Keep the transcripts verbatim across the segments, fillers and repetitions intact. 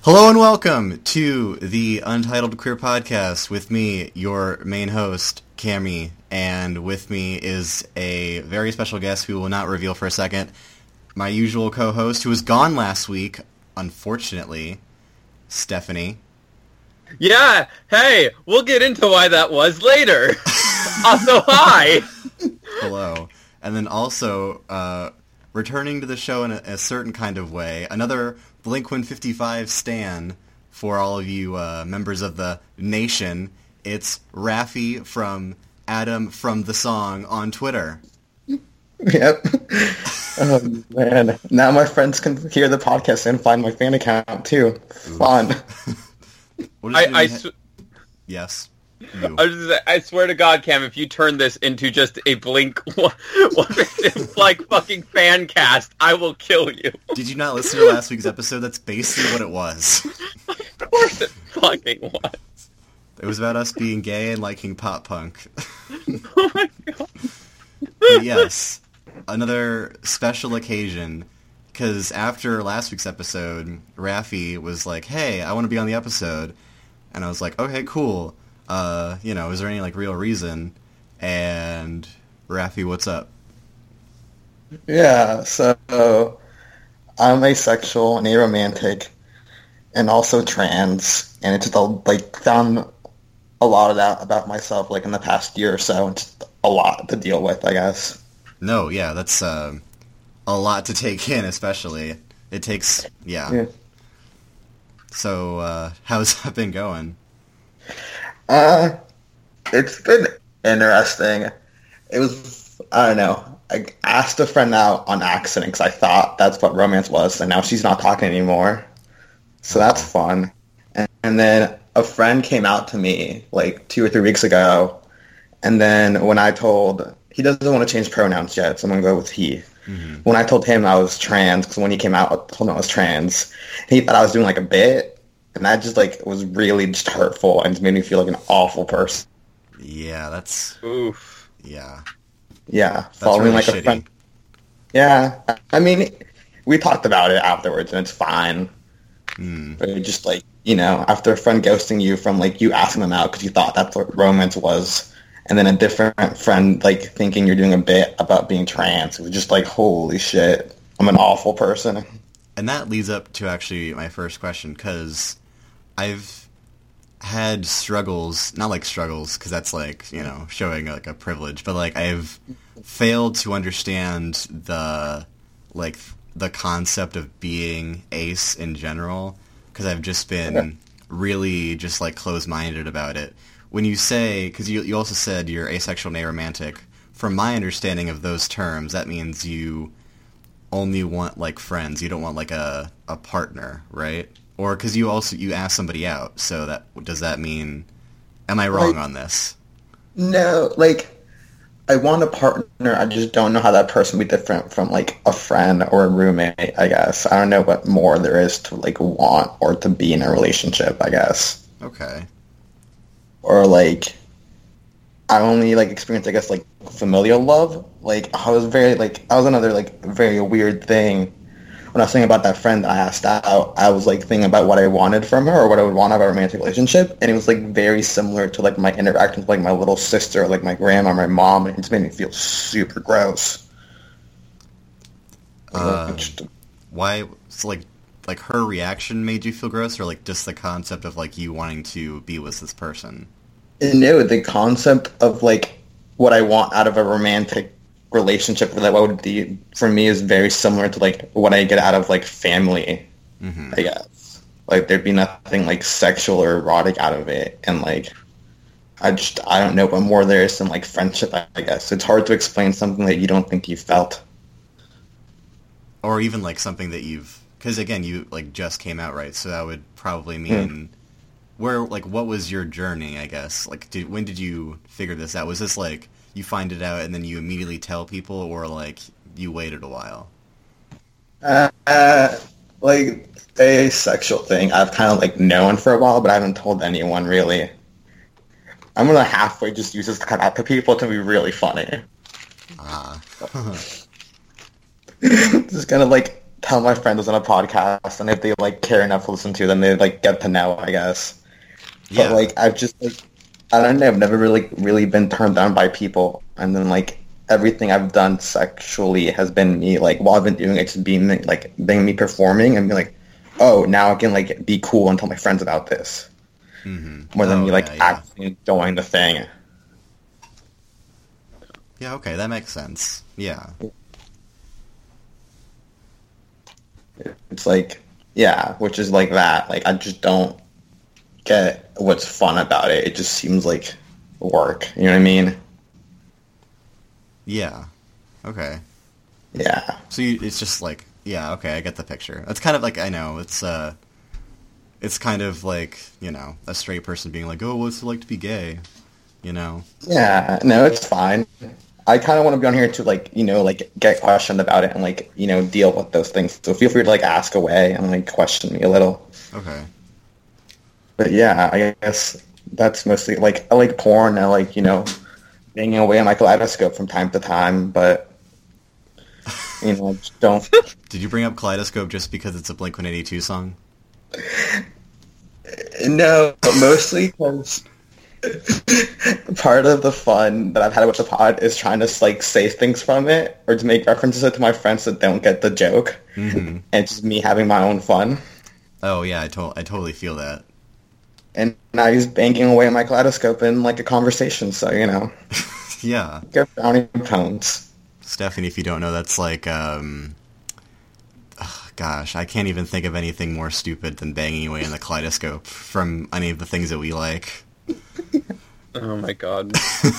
Hello and welcome to the Untitled Queer Podcast with me, your main host, Cami, and with me is a very special guest who will not reveal for a second, my usual co-host who was gone last week, unfortunately, Stephanie. Yeah, hey, we'll get into why that was later. Also, hi! Hello. And then also, uh, returning to the show in a, a certain kind of way, another Blink one fifty-five stan for all of you uh, members of the nation. It's Raffi from Adam from the Song on Twitter. Yep. Oh, man. Now my friends can hear the podcast and find my fan account, too. Fun. I, I sw- yes. I, was just, say, I swear to God, Cam, if you turn this into just a Blink one, one, like fucking fan cast, I will kill you. Did you not listen to last week's episode? That's basically what it was. Of course it fucking was. It was about us being gay and liking pop punk. Oh my God. But yes, another special occasion, because after last week's episode, Raffi was like, hey, I want to be on the episode. And I was like, okay, cool. Uh, you know, is there any, like, real reason? And, Raffi, what's up? Yeah, so I'm asexual and aromantic and also trans, and it's just, like, found a lot of that about myself, like, in the past year or so, and just a lot to deal with, I guess. No, yeah, that's, uh, a lot to take in, especially. It takes, yeah. yeah. So, uh, how's that been going? Uh, it's been interesting. It was, I don't know, I asked a friend out on accident because I thought that's what romance was, and now she's not talking anymore. So that's fun. And, and then a friend came out to me, like, two or three weeks ago, and then when I told, he doesn't want to change pronouns yet, so I'm going to go with he. Mm-hmm. When I told him I was trans, because when he came out, I told him I was trans, he thought I was doing, like, a bit. And that just, like, was really just hurtful and just made me feel like an awful person. Yeah, that's... Oof. Yeah. Yeah. That's Following, really like, shitty. a friend. Yeah. I mean, we talked about it afterwards, and it's fine. Mm. But it just, like, you know, after a friend ghosting you from, like, you asking them out because you thought that's what romance was, and then a different friend, like, thinking you're doing a bit about being trans, it was just like, holy shit, I'm an awful person. And that leads up to actually my first question, because I've had struggles, not like struggles, because that's like, you know, showing like a privilege, but like I've failed to understand the, like, the concept of being ace in general, because I've just been okay. really just like closed-minded about it. When you say, because you, you also said you're asexual and aromantic, from my understanding of those terms, that means you only want like friends, you don't want like a, a partner, right? Or because you also, you ask somebody out, so that, does that mean, am I wrong like, on this? No, like, I want a partner, I just don't know how that person would be different from, like, a friend or a roommate, I guess. I don't know what more there is to, like, want or to be in a relationship, I guess. Okay. Or, like, I only, like, experienced, I guess, like, familial love. Like, I was very, like, I was another, like, very weird thing. When I was thinking about that friend I asked out, I was, like, thinking about what I wanted from her or what I would want out of a romantic relationship, and it was, like, very similar to, like, my interactions with, like, my little sister, or, like, my grandma, my mom, and it just made me feel super gross. Uh, why, so, like, like, her reaction made you feel gross, or, like, just the concept of, like, you wanting to be with this person? No, the concept of, like, what I want out of a romantic relationship that what would be for me is very similar to like what I get out of like family, mm-hmm. I guess. Like there'd be nothing like sexual or erotic out of it, and like I just I don't know what more there is than like friendship, I guess. It's hard to explain something that you don't think you felt, or even like something that you've, because again you like just came out, right? So that would probably mean mm. where like what was your journey, I guess? Like did, when did you figure this out? Was this like you find it out and then you immediately tell people, or like you waited a while? Uh, uh like a sexual thing I've kind of like known for a while, but I haven't told anyone really. I'm gonna halfway just use this to cut out to people to be really funny. Ah. Just kind of like tell my friends on a podcast, and if they like care enough to listen to, then they like get to know, I guess. Yeah. But like I've just like I don't know, I've never really really been turned down by people, and then like everything I've done sexually has been me like while I've been doing it, just being like being me performing and be like, oh, now I can like be cool and tell my friends about this, mm-hmm. more than oh, me like yeah, yeah. actually enjoying the thing. Yeah, okay, that makes sense. Yeah. It's like, yeah, which is like that. Like, I just don't get what's fun about it. It just seems like work. You know what I mean? Yeah. Okay. Yeah. So you, it's just like, yeah, okay, I get the picture. It's kind of like, I know, it's, uh, it's kind of like, you know, a straight person being like, oh, what's it like to be gay? You know? Yeah, no, it's fine. I kind of want to be on here to, like, you know, like, get questioned about it and, like, you know, deal with those things. So feel free to, like, ask away and, like, question me a little. Okay. But, yeah, I guess that's mostly, like, I like porn. I like, you know, banging away on my kaleidoscope from time to time. But, you know, just don't... Did you bring up Kaleidoscope just because it's a Blink one eighty-two song? No, mostly because... part of the fun that I've had with the pod is trying to like say things from it or to make references to my friends that don't get the joke, mm-hmm. and just me having my own fun. Oh yeah, I, to- I totally feel that. And now he's banging away at my kaleidoscope in like a conversation, so you know. Yeah. Get brownie pounds. Stephanie, if you don't know, that's like, um... ugh, gosh, I can't even think of anything more stupid than banging away in the kaleidoscope from any of the things that we like. Oh my god.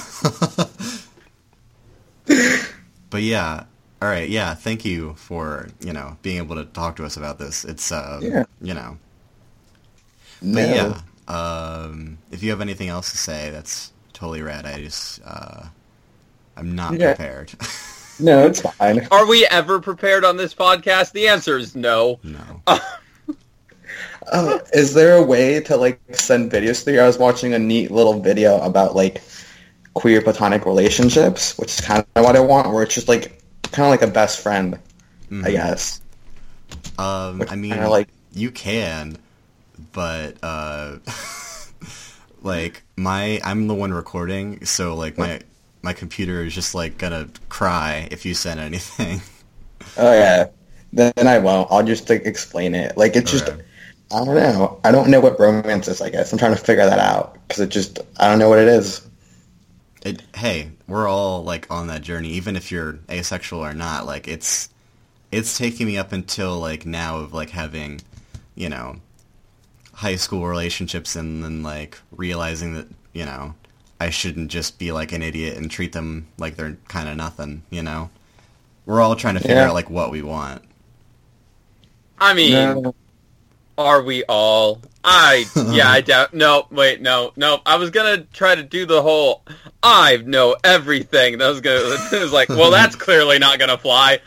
But yeah, all right, yeah, thank you for, you know, being able to talk to us about this. It's, uh, Yeah. you know. No. But yeah, um, if you have anything else to say, that's totally rad. I just, uh, I'm not Yeah. prepared. No, it's fine. Are we ever prepared on this podcast? The answer is no. No. Uh, is there a way to like send videos to you? I was watching a neat little video about like queer platonic relationships, which is kind of what I want, where it's just like kind of like a best friend, Mhm. I guess. Um, Which I mean, kinda like- you can, but, uh, like, my, I'm the one recording, so, like, my, my computer is just, like, gonna cry if you send anything. Oh yeah, then I won't. I'll just like explain it. Like it's just, Okay. I don't know. I don't know what romance is. I guess I'm trying to figure that out because it just, I don't know what it is. It, hey, we're all, like, on that journey, even if you're asexual or not, like, it's, it's taking me up until, like, now of, like, having, you know, high school relationships and then, like, realizing that, you know, I shouldn't just be, like, an idiot and treat them like they're kind of nothing, you know? We're all trying to figure Yeah. out, like, what we want. I mean, No. are we all? I, yeah, I doubt, no, wait, no, no, I was gonna try to do the whole, I know everything. That was gonna, it was like, well, that's clearly not gonna fly.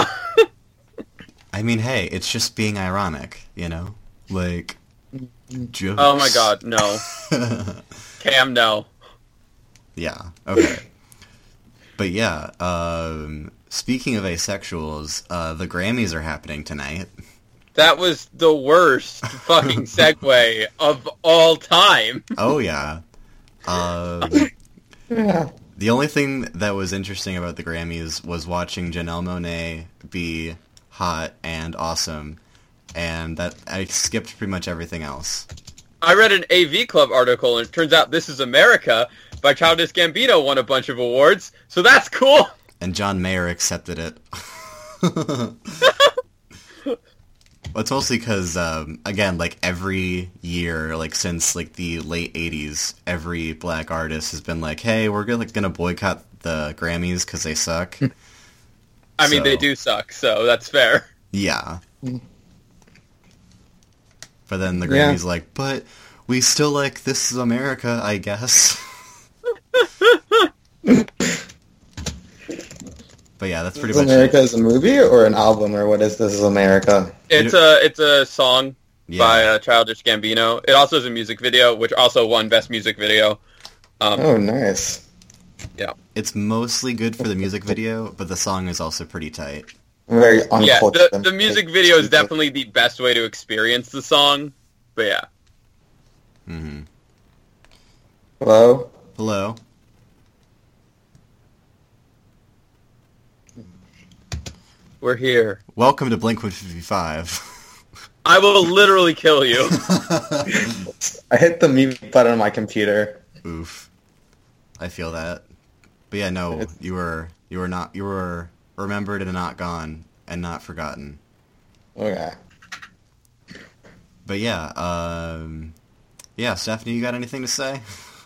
I mean, hey, it's just being ironic, you know? Like, jokes. Oh my god, no. Cam, no. Yeah, okay. But yeah, um, speaking of asexuals, uh, the Grammys are happening tonight. That was the worst fucking segue of all time. Oh yeah. Um, Yeah. the only thing that was interesting about the Grammys was watching Janelle Monáe be hot and awesome, and that I skipped pretty much everything else. I read an A V Club article, and it turns out This Is America by Childish Gambino won a bunch of awards, so that's cool! And John Mayer accepted it. Well, it's mostly because, um, again, like, every year, like, since, like, the late eighties, every black artist has been like, hey, we're gonna, like, gonna boycott the Grammys because they suck. I mean, So- they do suck, so that's fair. Yeah. But then the Yeah. Grammys like, but we still like This Is America, I guess. But yeah, that's pretty This Is much America it. is a movie or an album or what is This Is America? It's a it's a song Yeah. by uh, Childish Gambino. It also is a music video, which also won Best Music Video. Um, Oh, nice. Yeah. It's mostly good for the music video, but the song is also pretty tight. Very Yeah, uncultured. the, the music video is definitely the best way to experience the song. But yeah. Mm-hmm. Hello? Hello. We're here. Welcome to Blink one fifty-five. I will literally kill you. I hit the mute button on my computer. Oof. I feel that. But yeah, no, It's- you were you were not you were remembered and not gone and not forgotten. Okay. But yeah, um yeah, Stephanie, you got anything to say?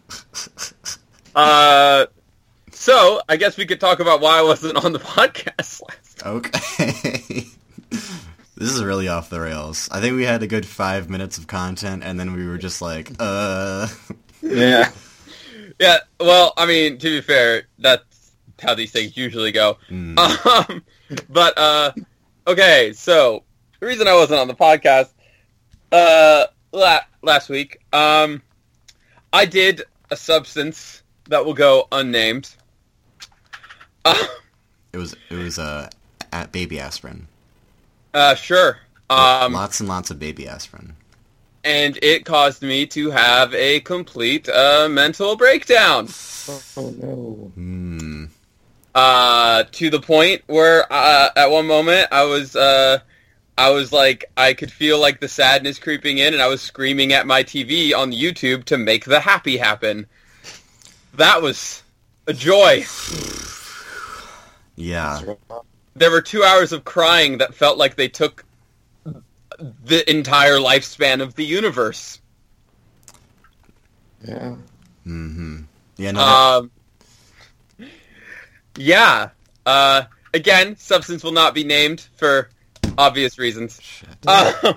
Uh, so, I guess we could talk about why I wasn't on the podcast last time. Okay. This is really off the rails. I think we had a good five minutes of content, and then we were just like, uh... Yeah. Yeah, well, I mean, to be fair, that's how these things usually go. Mm. Um, but, uh, okay, so, the reason I wasn't on the podcast, uh, la- last week, um, I did a substance that will go unnamed. Uh, It was, it was, uh, at baby aspirin. uh, sure. Um, Lots and lots of baby aspirin. and it caused me to have a complete, uh, mental breakdown. Oh no. Hmm. Uh, to the point where, uh, at one moment, I was, uh, I was like, I could feel like the sadness creeping in, and I was screaming at my T V on YouTube to make the happy happen. That was a joy. Yeah. There were two hours of crying that felt like they took the entire lifespan of the universe. Yeah. Mm-hmm. Yeah, no, that- Um, yeah. Uh, again, substance will not be named for obvious reasons. shit. Uh,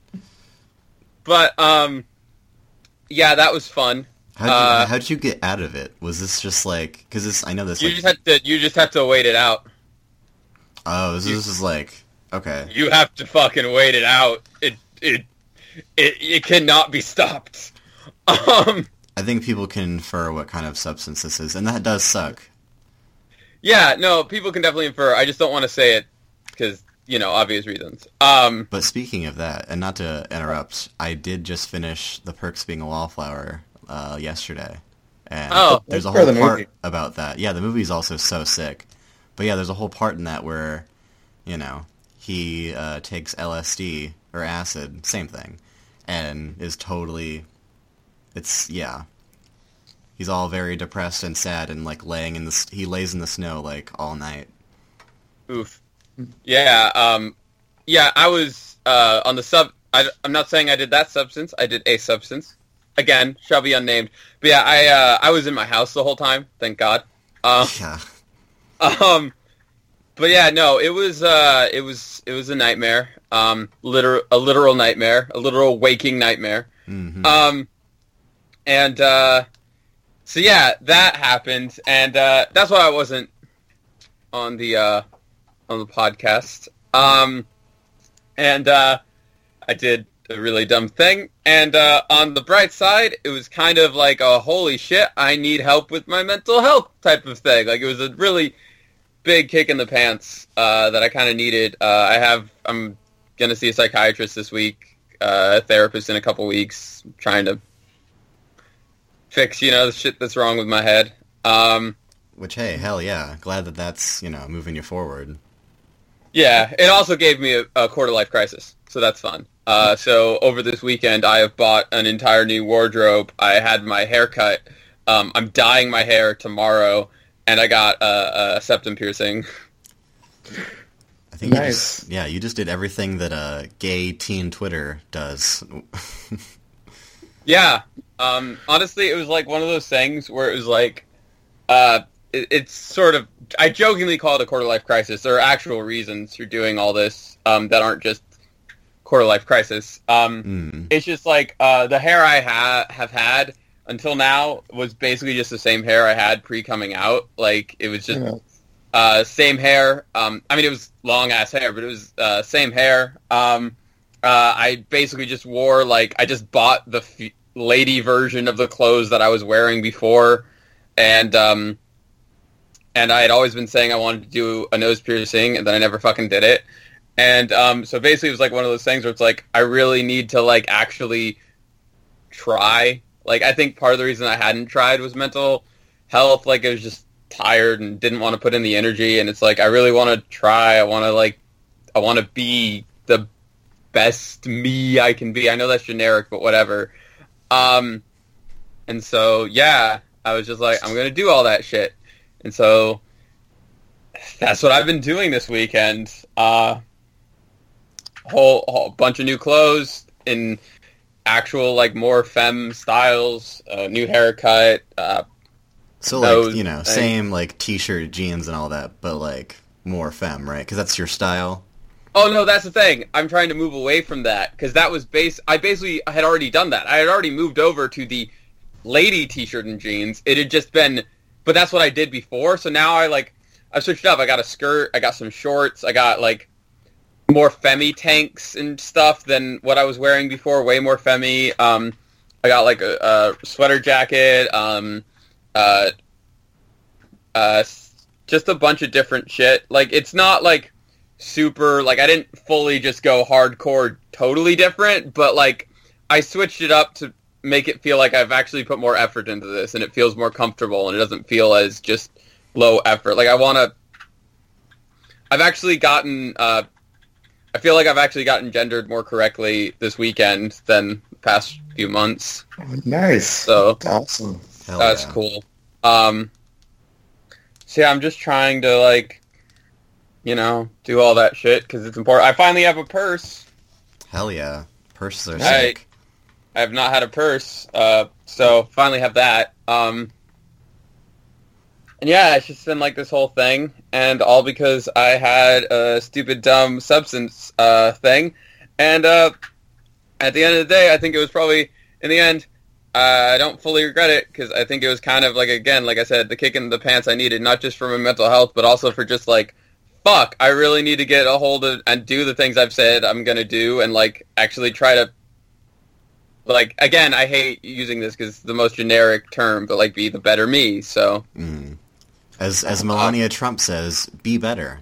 but, um, yeah, that was fun. How'd you, uh, how'd you get out of it? Was this just like... Because this, I know this, You like... just have to, you just have to wait it out. oh, this, you- this is like... Okay. You have to fucking wait it out. It, it, it, it cannot be stopped. Um, I think people can infer what kind of substance this is, and that does suck. yeah, no, people can definitely infer. I just don't want to say it because, you know, obvious reasons. Um, But speaking of that, and not to interrupt, I did just finish The Perks of Being a Wallflower uh, yesterday. And Oh. there's a For whole the part movie. about that. Yeah, the movie's also so sick. But yeah, there's a whole part in that where, you know, he uh, takes L S D, or acid, same thing, and is totally... It's, yeah. He's all very depressed and sad and, like, laying in the... s- He lays in the snow, like, all night. oof. Yeah, um, yeah, I was, uh, on the sub, I, I'm not saying I did that substance, I did a substance. Again, shall be unnamed. But yeah, I, uh, I was in my house the whole time, thank God. Um, Yeah. um, but yeah, no, it was, uh, it was, it was a nightmare. Um, literal, a literal nightmare, a literal waking nightmare. hmm Um, and, uh, so yeah, that happened, and, uh, that's why I wasn't on the, uh, on the podcast. Um, and, uh, I did a really dumb thing, and, uh, on the bright side, it was kind of like a holy shit, I need help with my mental health type of thing. Like, it was a really big kick in the pants, uh, that I kind of needed. Uh, I have, I'm gonna see a psychiatrist this week, uh, a therapist in a couple weeks, trying to fix, you know, the shit that's wrong with my head. Um, Which, hey, hell yeah. Glad that that's, you know, moving you forward. yeah, it also gave me a, a quarter life crisis, so that's fun. Uh, so over this weekend, I have bought an entire new wardrobe. I had my hair cut. Um, I'm dyeing my hair tomorrow, and I got a, a septum piercing. I think you Nice. just, yeah, you just did everything that uh, gay teen Twitter does. Yeah. Um, honestly, it was like one of those things where it was like, uh, it, it's sort of, I jokingly call it a quarter life crisis. There are actual reasons for doing all this, um, that aren't just quarter life crisis. Um, Mm. it's just like, uh, the hair I ha- have had until now was basically just the same hair I had pre coming out. Like, it was just, Yeah. uh, same hair. Um, I mean, it was long ass hair, but it was, uh, same hair. Um, uh, I basically just wore, like, I just bought the f- lady version of the clothes that I was wearing before, and, um, and I had always been saying I wanted to do a nose piercing, and then I never fucking did it. And um, so basically, it was like one of those things where it's like I really need to like actually try. Like I think part of the reason I hadn't tried was mental health. Like I was just tired and didn't want to put in the energy. And it's like I really want to try. I want to like I want to be the best me I can be. I know that's generic, but whatever. Um, and so yeah, I was just like I'm gonna do all that shit. And so that's what I've been doing this weekend. Uh, whole, whole bunch of new clothes in actual like more femme styles, uh, new haircut. Uh, so like you know, thing. Same like t-shirt, jeans, and all that, but like more femme, right? Because that's your style. Oh no, that's the thing. I'm trying to move away from that because that was base. I basically had already done that. I had already moved over to the lady t-shirt and jeans. It had just been. But that's what I did before, so now I, like, I switched up. I got a skirt, I got some shorts, I got, like, more femmy tanks and stuff than what I was wearing before, way more femmy. Um, I got, like, a, a sweater jacket, um, uh, uh, just a bunch of different shit. Like, it's not, like, super, like, I didn't fully just go hardcore totally different, but, like, I switched it up to make it feel like I've actually put more effort into this and it feels more comfortable and it doesn't feel as just low effort. Like I want to, I've actually gotten, uh, I feel like I've actually gotten gendered more correctly this weekend than the past few months. Oh, nice. So that's awesome. Hell that's yeah. cool. Um, so yeah, I'm just trying to like, you know, do all that shit because it's important. I finally have a purse. Hell yeah. Purses are I, sick. I have not had a purse, uh, so finally have that. Um, and yeah, it's just been like this whole thing, and all because I had a stupid, dumb substance uh, thing. And uh, at the end of the day, I think it was probably, in the end, uh, I don't fully regret it, because I think it was kind of like, again, like I said, the kick in the pants I needed, not just for my mental health, but also for just like, fuck, I really need to get a hold of and do the things I've said I'm going to do, and like actually try to like, again, I hate using this because it's the most generic term, but, like, be the better me, so. Mm. As as Melania uh, Trump says, be better.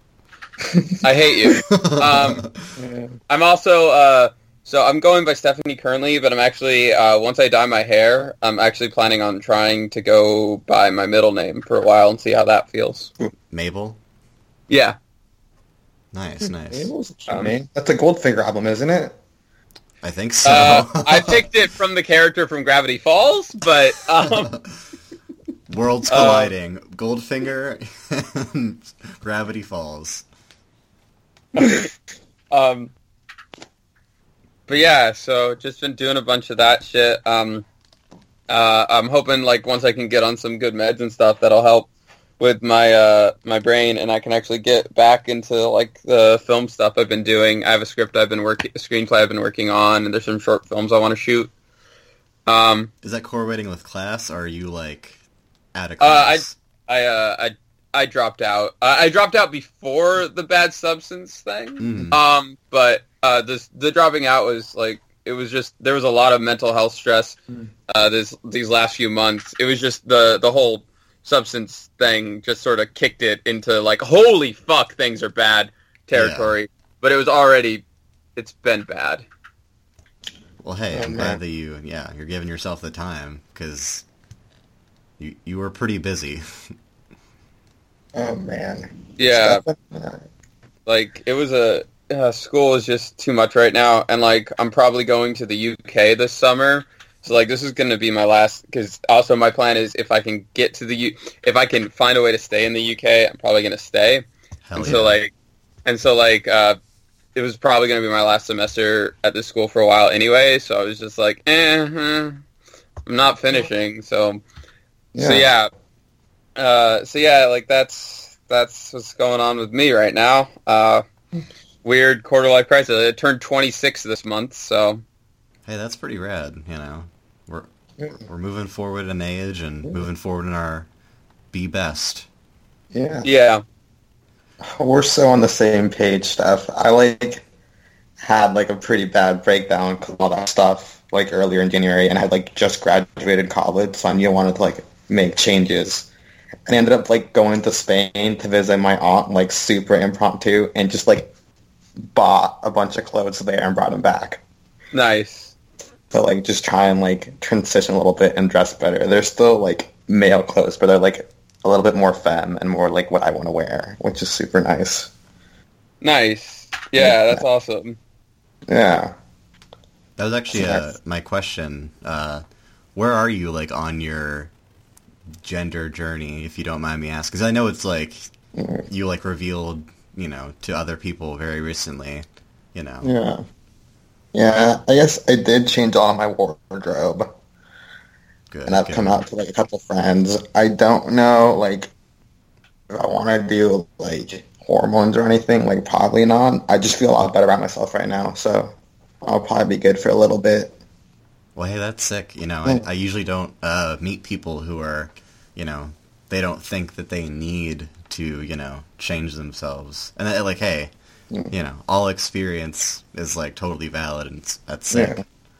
I hate you. Um, I'm also, uh, so I'm going by Stephanie currently, but I'm actually, uh, once I dye my hair, I'm actually planning on trying to go by my middle name for a while and see how that feels. Mabel? Yeah. Nice, nice. Mabel's a cute name. That's a Goldfinger album, isn't it? I think so. Uh, I picked it from the character from Gravity Falls, but um, worlds colliding. Uh, Goldfinger and Gravity Falls. um, but yeah, so just been doing a bunch of that shit. Um, uh, I'm hoping like once I can get on some good meds and stuff, that'll help with my uh my brain, and I can actually get back into like the film stuff I've been doing. I have a script I've been working, a screenplay I've been working on, and there's some short films I want to shoot. Um, is that correlating with class, or are you like out of class? Uh, I I uh, I I dropped out. Uh, I dropped out before the bad substance thing. Mm. Um, but uh, this the dropping out was like it was just there was a lot of mental health stress. Uh, this these last few months, it was just the the whole substance thing just sort of kicked it into like holy fuck things are bad territory. Yeah. But it was already it's been bad. Well, hey, oh, I'm man. glad that you yeah you're giving yourself the time because you you were pretty busy. Oh man. Yeah. Like it was a uh, school is just too much right now, and like I'm probably going to the U K this summer. So, like, this is going to be my last, because also my plan is if I can get to the U, if I can find a way to stay in the U K, I'm probably going to stay. Hell and yeah. so, like, and so, like, uh, it was probably going to be my last semester at this school for a while anyway, so I was just like, eh, eh I'm not finishing, so, yeah. so, yeah. Uh, so, yeah, like, that's, that's what's going on with me right now. Uh, weird quarter-life crisis. I turned twenty-six this month, so. Hey, that's pretty rad, you know. We're we're moving forward in age and moving forward in our be best. Yeah. Yeah. We're so on the same page, Steph. I, like, had, like, a pretty bad breakdown because of all that stuff, like, earlier in January, and I had, like, just graduated college, so I knew I wanted to, like, make changes. and I ended up like going to Spain to visit my aunt, like super impromptu, and just like bought a bunch of clothes there and brought them back. Nice. So like just try and like transition a little bit and dress better. They're still like male clothes, but they're like a little bit more femme and more like what I want to wear, which is super nice. Nice. Yeah, that's awesome. Yeah. That was actually uh, my question. Uh, where are you, like, on your gender journey, if you don't mind me asking? Because I know it's, like, you, like, revealed, you know, to other people very recently, you know. Yeah. Yeah, I guess I did change all of my wardrobe. Good. And I've good. come out to, like, a couple friends. I don't know, like, if I want to do, like, hormones or anything. Like, probably not. I just feel a lot better about myself right now, so I'll probably be good for a little bit. Well, hey, that's sick. You know, I, I usually don't uh, meet people who are, you know, they don't think that they need to, you know, change themselves. And, uh, like, hey, you know, all experience is, like, totally valid, and it's, that's sick.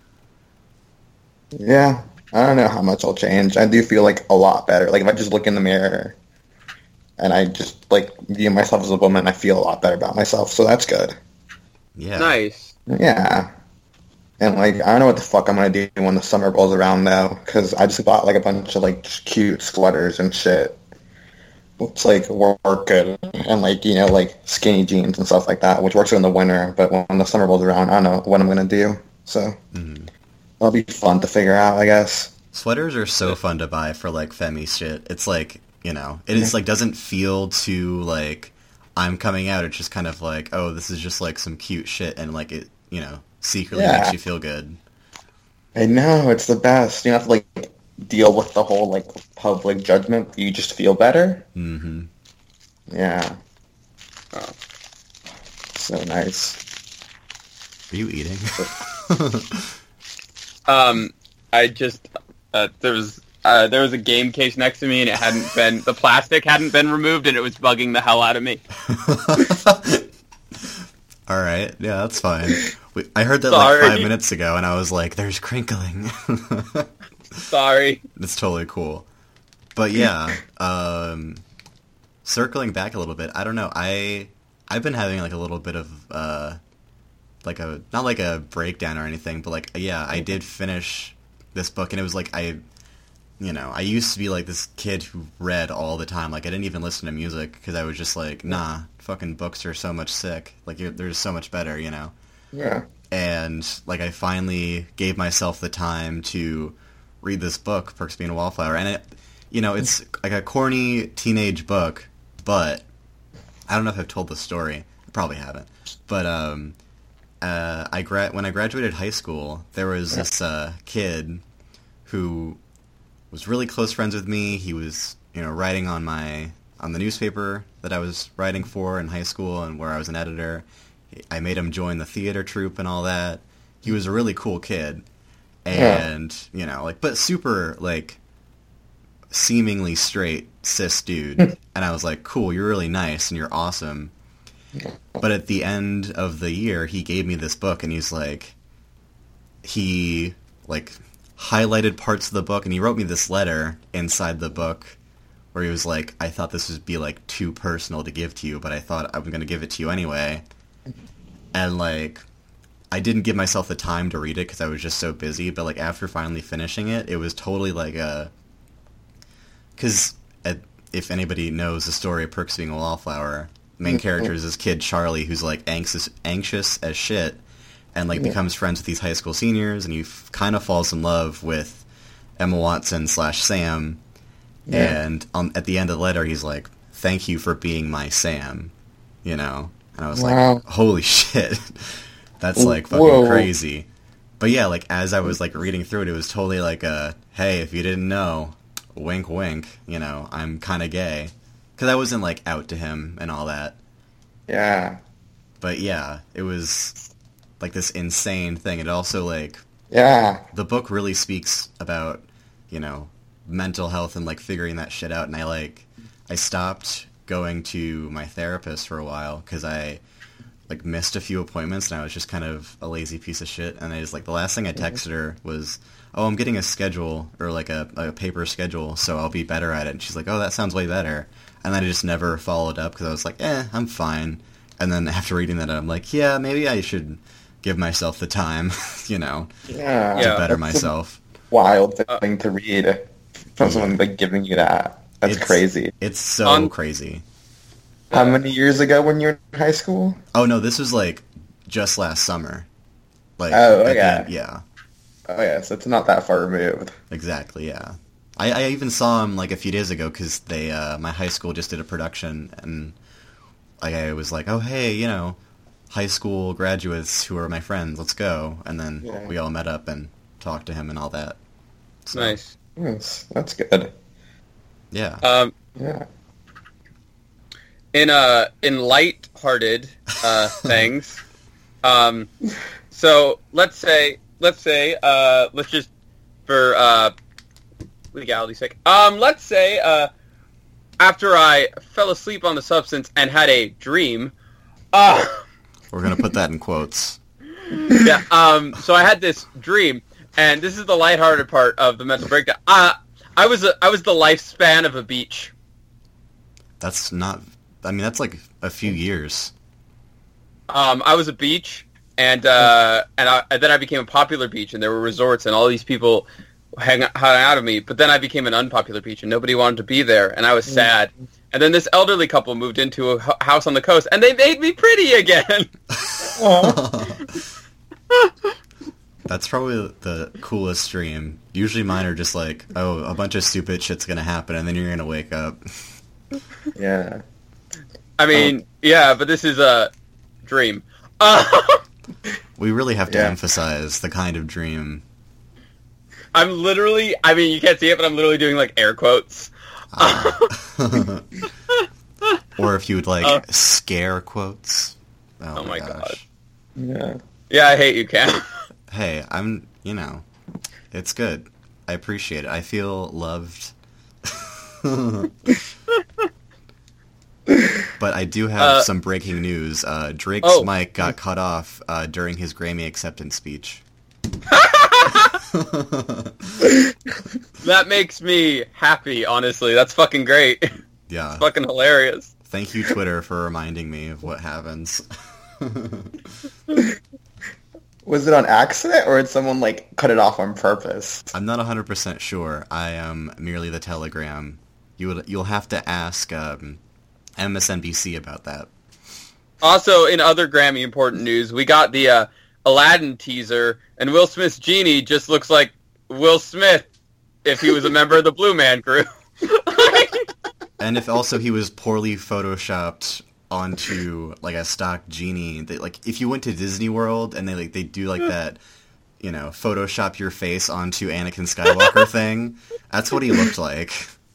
Yeah. yeah. I don't know how much I'll change. I do feel, like, a lot better. Like, if I just look in the mirror and I just, like, view myself as a woman, I feel a lot better about myself, so that's good. Yeah. Nice. Yeah. And, like, I don't know what the fuck I'm going to do when the summer rolls around, though, because I just bought, like, a bunch of, like, cute sweaters and shit. It's, like, work good. And, like, you know, like, skinny jeans and stuff like that, which works in the winter, but when the summer rolls around, I don't know what I'm going to do. So, Mm-hmm. it'll be fun to figure out, I guess. Sweaters are so fun to buy for, like, femmy shit. It's, like, you know, it is, like, doesn't feel too, like, I'm coming out. It's just kind of like, oh, this is just, like, some cute shit, and, like, it, you know, secretly Yeah. makes you feel good. I know, it's the best. You don't have to, like, deal with the whole, like, public judgment. You just feel better. Mm-hmm. Yeah. Oh. So nice. Are you eating? Um, I just uh, there was uh, there was a game case next to me, and it hadn't been the plastic hadn't been removed, and it was bugging the hell out of me. All right, yeah, that's fine. We, I heard that Sorry. like five minutes ago, and I was like, "There's crinkling." Sorry. It's totally cool. But yeah, um, circling back a little bit, I don't know. I I've been having like a little bit of uh, like a not like a breakdown or anything, but like yeah, I did finish this book, and it was like I, you know, I used to be like this kid who read all the time. Like I didn't even listen to music because I was just like, nah, fucking books are so much sick. Like you're, they're just so much better, you know. Yeah. And like I finally gave myself the time to read this book, Perks of Being a Wallflower, and it, you know, it's like a corny teenage book, but I don't know if I've told the story. I probably haven't. But um, uh, I gra- when I graduated high school, there was this uh, kid who was really close friends with me. He was, you know, writing on my on the newspaper that I was writing for in high school, and where I was an editor. I made him join the theater troupe and all that. He was a really cool kid. And, yeah. you know, like, but super, like, seemingly straight cis dude. And I was like, cool, you're really nice and you're awesome. But at the end of the year, he gave me this book, and he's like, he, like, highlighted parts of the book, and he wrote me this letter inside the book where he was like, I thought this would be, like, too personal to give to you, but I thought I was going to give it to you anyway. And, like, I didn't give myself the time to read it because I was just so busy, but, like, after finally finishing it, it was totally, like, a... Because if anybody knows the story of Perks of Being a Wallflower, the main character is this kid, Charlie, who's, like, anxious anxious as shit, and, like, becomes friends with these high school seniors, and he f- kind of falls in love with Emma Watson slash Sam, yeah. and um, at the end of the letter, he's like, thank you for being my Sam, you know? And I was wow. like, holy shit. That's, like, fucking Whoa. crazy. But, yeah, like, as I was, like, reading through it, it was totally like a, hey, if you didn't know, wink, wink, you know, I'm kind of gay. Because I wasn't, like, out to him and all that. Yeah. But, yeah, it was, like, this insane thing. It also, like... Yeah. The book really speaks about, you know, mental health and, like, figuring that shit out. And I, like, I stopped going to my therapist for a while because I... like missed a few appointments, and I was just kind of a lazy piece of shit. And I just like the last thing I texted her was, "Oh, I'm getting a schedule or like a, a paper schedule, so I'll be better at it." And she's like, "Oh, that sounds way better." And then I just never followed up because I was like, "Eh, I'm fine." And then after reading that, I'm like, "Yeah, maybe I should give myself the time, you know, Yeah, to Yeah. better that's myself." a wild thing to read from someone like giving you that. That's It's- crazy. It's so On- crazy. How many years ago when you were in high school? Oh no, this was like just last summer. Like, Oh, at the yeah. end- yeah. Oh yeah, so it's not that far removed. Exactly, yeah. I, I even saw him like a few days ago because they, uh, my high school just did a production, and like I was like, "Oh hey, you know, high school graduates who are my friends, let's go." And then Yeah. we all met up and talked to him and all that. So, Nice. Yes, that's good. Yeah. Um, Yeah. in uh in light-hearted uh, things. Um, so let's say let's say uh, let's just for uh, legality's sake. Um, let's say uh, after I fell asleep on the substance and had a dream. Uh, We're gonna put that in quotes. yeah. Um. So I had this dream, and this is the lighthearted part of the mental breakdown. Uh, I was a, I was the lifespan of a beach. That's not. I mean, that's like a few years. Um, I was a beach, and uh, and, I, and then I became a popular beach, and there were resorts, and all these people hang, hung out of me. But then I became an unpopular beach, and nobody wanted to be there, and I was sad. And then this elderly couple moved into a h- house on the coast, and they made me pretty again. That's probably the coolest dream. Usually mine are just like, oh, a bunch of stupid shit's gonna happen, and then you're gonna wake up. Yeah. I mean, yeah, but this is a dream. Uh, We really have to Yeah. emphasize the kind of dream. I'm literally, I mean, you can't see it, but I'm literally doing, like, air quotes. Uh, or if you would like Uh. scare quotes. Oh, Oh my God. Yeah. Yeah, I hate you, Cam. Hey, I'm, you know, it's good. I appreciate it. I feel loved. But I do have Uh, some breaking news. Uh, Drake's Oh. mic got cut off uh, during his Grammy acceptance speech. That makes me happy, honestly. That's fucking great. Yeah. Fucking hilarious. Thank you, Twitter, for reminding me of what happens. Was it on accident or did someone like cut it off on purpose? I'm not one hundred percent sure. I am merely the Telegram. You would, you'll have to ask um, M S N B C about that. Also, in other Grammy important news, we got the uh, Aladdin teaser, and Will Smith's genie just looks like Will Smith if he was a member of the Blue Man Group. And if also he was poorly photoshopped onto like a stock genie, they, like if you went to Disney World and they like they do like that, you know, Photoshop your face onto Anakin Skywalker thing, that's what he looked like.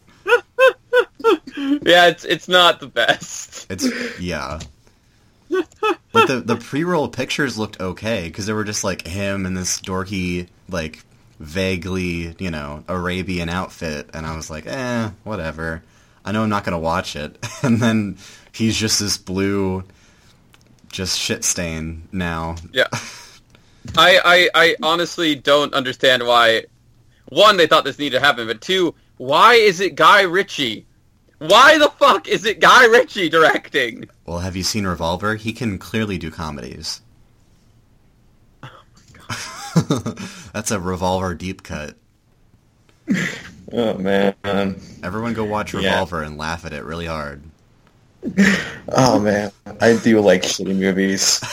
Yeah, it's it's not the best. It's yeah. But the the pre-roll pictures looked okay because they were just like him in this dorky like vaguely, you know, Arabian outfit, and I was like, eh, whatever. I know I'm not gonna watch it. And then he's just this blue, just shit stain now. Yeah. I, I, I honestly don't understand why, one, they thought this needed to happen, but two, why is it Guy Ritchie? Why the fuck is it Guy Ritchie directing? Well, have you seen Revolver? He can clearly do comedies. That's a Revolver deep cut. Oh man. Everyone go watch Yeah. Revolver and laugh at it really hard. Oh man. I do like shitty movies.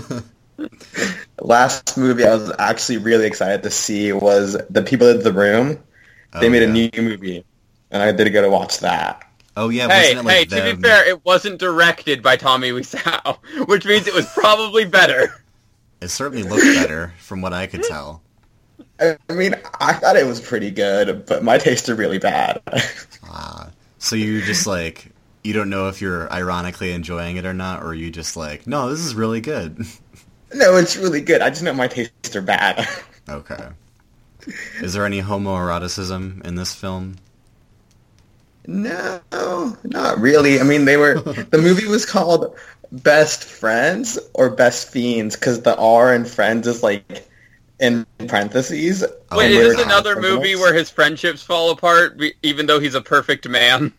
Last movie I was actually really excited to see was The People in the Room. They Oh, made yeah. a new movie, and I did go to watch that. Oh yeah, Hey, wasn't it like hey, them? to be fair, it wasn't directed by Tommy Wiseau, which means it was probably better. It certainly looked better from what I could tell. I mean, I thought it was pretty good, but my tastes are really bad. Ah, so you're just like, you don't know if you're ironically enjoying it or not, or you just like, no, this is really good. No, it's really good. I just know my tastes are bad. Okay. Is there any homoeroticism in this film? No, not really. I mean, they were. The movie was called best friends or best fiends? Because the R in friends is like in parentheses. Oh, Wait, my is this God. another movie where his friendships fall apart, be- even though he's a perfect man?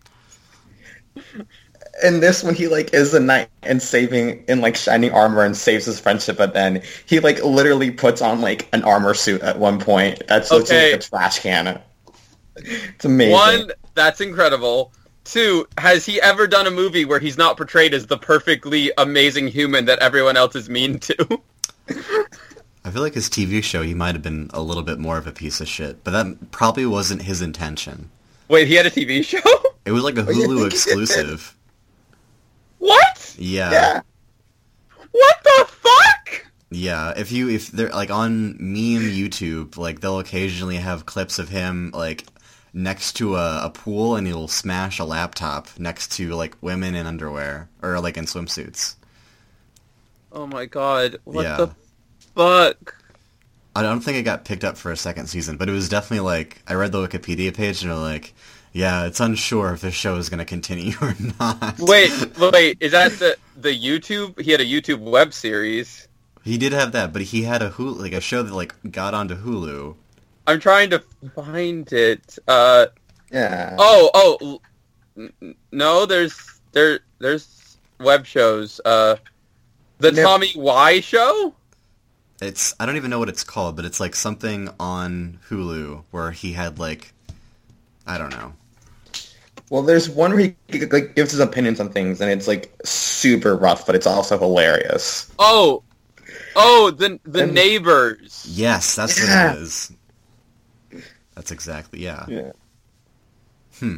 In this one, he like is a knight and saving in like shining armor and saves his friendship, but then he like literally puts on like an armor suit at one point. That's looks Okay. like a trash can. It's amazing. One, that's incredible. Two, has he ever done a movie where he's not portrayed as the perfectly amazing human that everyone else is mean to? I feel like his T V show, he might have been a little bit more of a piece of shit, but that probably wasn't his intention. Wait, he had a T V show? It was like a Oh, you Hulu think he did? exclusive. What? Yeah. Yeah. What the fuck? Yeah, if you if they're like on meme YouTube, like they'll occasionally have clips of him like next to a, a pool, and he'll smash a laptop next to like women in underwear or like in swimsuits. Oh my god, what Yeah. the fuck? I don't think it got picked up for a second season, but it was definitely like I read the Wikipedia page and they're like, yeah, it's unsure if this show is going to continue or not. Wait, wait, is that the the YouTube? He had a YouTube web series. He did have that, but he had a Hulu, like a show that like got onto Hulu. I'm trying to find it. Uh Yeah. oh, oh l- n- no, there's there there's web shows. Uh The No. Tommy Y show? It's I don't even know what it's called, but it's like something on Hulu where he had like I don't know. Well, there's one where he like gives his opinions on things, and it's like super rough, but it's also hilarious. Oh. Oh, the the And- neighbors. Yes, that's Yeah. what it is. That's exactly yeah. Yeah. Hmm.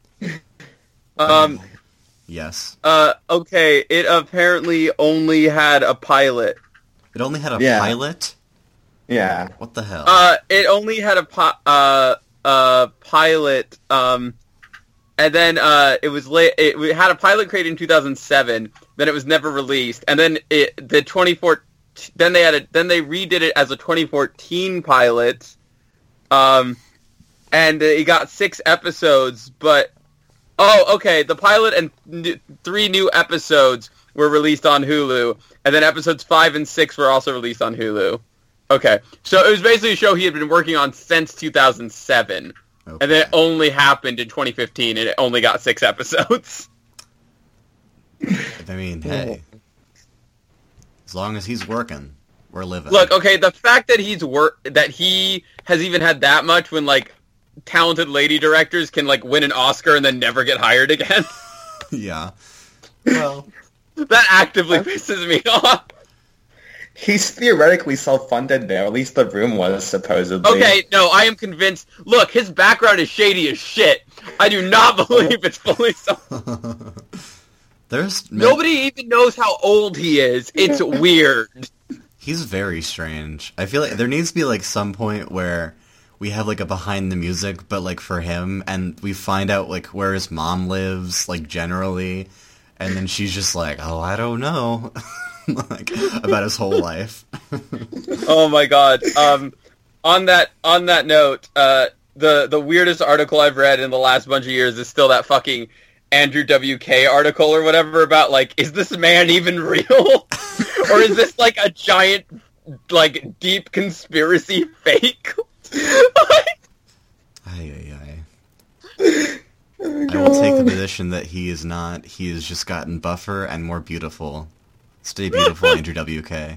Um Yes. uh okay, it apparently only had a pilot. It only had a Yeah. pilot? Yeah. What the hell? Uh it only had a pi- uh uh pilot um and then uh it was late it we had a pilot created in two thousand seven, then it was never released. And then it the twenty fourteen then they had a then they redid it as a twenty fourteen pilot. Um and it got six episodes, but oh, okay, the pilot and n- three new episodes were released on Hulu, and then episodes five and six were also released on Hulu. Okay, so it was basically a show he had been working on since two thousand seven, Okay. and then it only happened in twenty fifteen, and it only got six episodes. I mean, hey. As long as he's working, we're living. Look, okay, the fact that he's work that he has even had that much when like talented lady directors can like win an Oscar and then never get hired again, Yeah. Well, that actively pisses me off. He's theoretically self-funded there. At least the room was, supposedly. Okay, no, I am convinced. Look, his background is shady as shit. I do not believe it's fully so. there's Nobody even knows how old he is. It's weird. He's very strange. I feel like there needs to be like some point where we have like a behind the music, but like for him, and we find out like where his mom lives, like generally, and then she's just like, oh, I don't know, like about his whole life. Oh my god. Um, on that on that note, uh, the the weirdest article I've read in the last bunch of years is still that fucking Andrew W K article or whatever about like, is this man even real, or is this like a giant like deep conspiracy fake? Ay, ay, ay. I will take the position that he is not. He has just gotten buffer and more beautiful. Stay beautiful, Andrew W K.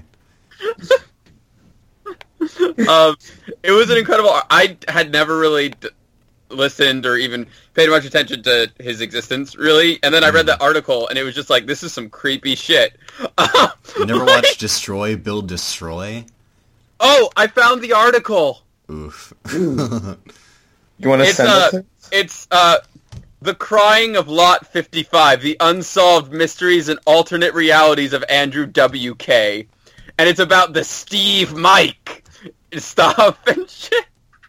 um, it was an incredible. I had never really d- listened or even paid much attention to his existence, really. And then I read that article, and it was just like, this is some creepy shit. You never watched Destroy, Build, Destroy? Oh, I found the article. Oof. You want to It's send uh, it? it's uh, The Crying of Lot fifty-five: The Unsolved Mysteries and Alternate Realities of Andrew W K, and it's about the Steve Mike stuff and shit.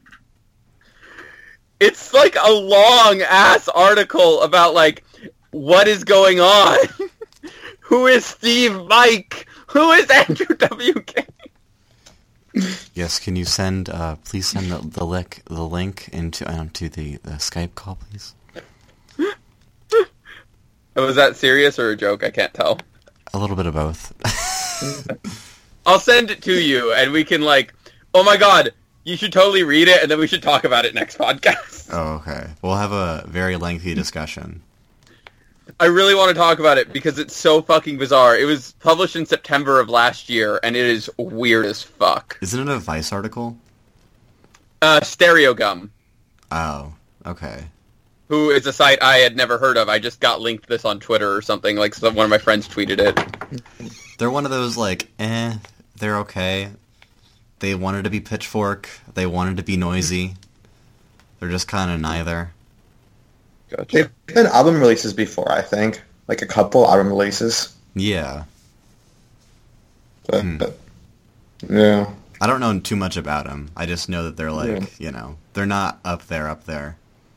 It's like a long ass article about like what is going on. Who is Steve Mike? Who is Andrew W K? Yes, can you send, uh, please send the, the, link, the link into um, to the, the Skype call, please? Was that serious or a joke? I can't tell. A little bit of both. I'll send it to you, and we can, like, oh my god, you should totally read it, and then we should talk about it next podcast. Oh, okay. We'll have a very lengthy discussion. I really want to talk about it, because it's so fucking bizarre. It was published in September of last year, and it is weird as fuck. Isn't it a Vice article? Uh, Stereogum, Oh, okay. who is a site I had never heard of. I just got linked this on Twitter or something, like some, one of my friends tweeted it. They're one of those, like, eh, they're okay. They wanted to be Pitchfork. They wanted to be noisy. They're just kind of neither. Gotcha. They've been album releases before, I think. Like a couple album releases. Yeah. But, Hmm. but, yeah. I don't know too much about them. I just know that they're, like, Yeah. you know, they're not up there, up there.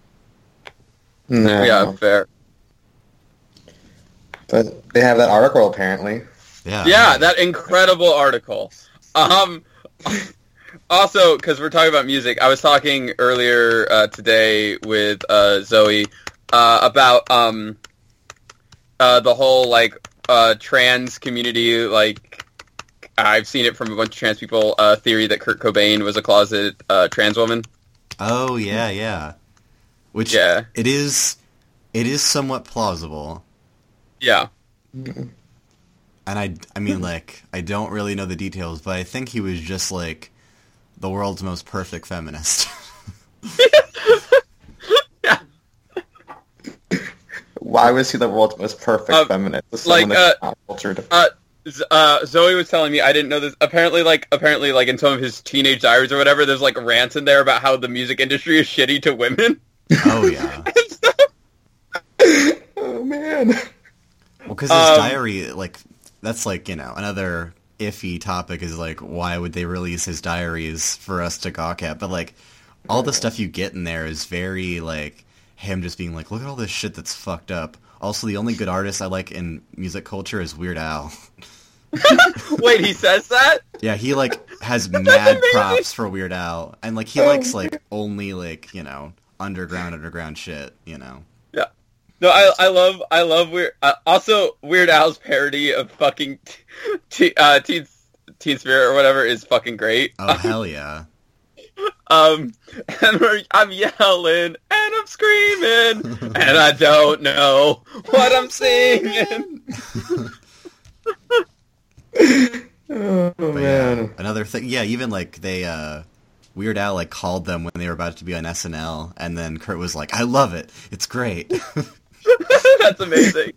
No. Yeah, fair. But they have that article, apparently. Yeah. Yeah, that incredible article. Um, also, because we're talking about music, I was talking earlier uh, today with uh, Zoe uh, about um, uh, the whole, like, uh, trans community, like, I've seen it from a bunch of trans people, uh, theory that Kurt Cobain was a closet uh, trans woman. Oh, yeah, yeah. Which, Yeah. it is, it is somewhat plausible. Yeah. And I, I mean, like, I don't really know the details, but I think he was just, like, the world's most perfect feminist. Yeah. Why was he the world's most perfect Uh, feminist? This is like, someone that's uh, not cultured. Uh, Z- uh, Zoe was telling me, I didn't know this, apparently, like, apparently, like, in some of his teenage diaries or whatever, there's, like, rants in there about how the music industry is shitty to women. Oh, yeah. Oh, man. Well, because his Um, diary, like, that's, like, you know, another iffy topic is, like, why would they release his diaries for us to gawk at? But, like, all the stuff you get in there is very, like, him just being like, look at all this shit that's fucked up. Also, the only good artist I like in music culture is Weird Al. Wait, he says that? Yeah, he, like, has mad amazing. props for Weird Al. And, like, he Oh, likes, man. like, only, like, you know, underground, underground shit, you know? Yeah. No, I I love, I love Weird, uh, also, Weird Al's parody of fucking t- t- uh, Teen, Teen Spirit or whatever is fucking great. Oh, hell yeah. Um, and we're, I'm yelling, and I'm screaming, and I don't know what I'm singing. Oh, But man. yeah, another thing, yeah, even like they, uh, Weird Al like called them when they were about to be on S N L, and then Kurt was like, "I love it, it's great." That's amazing.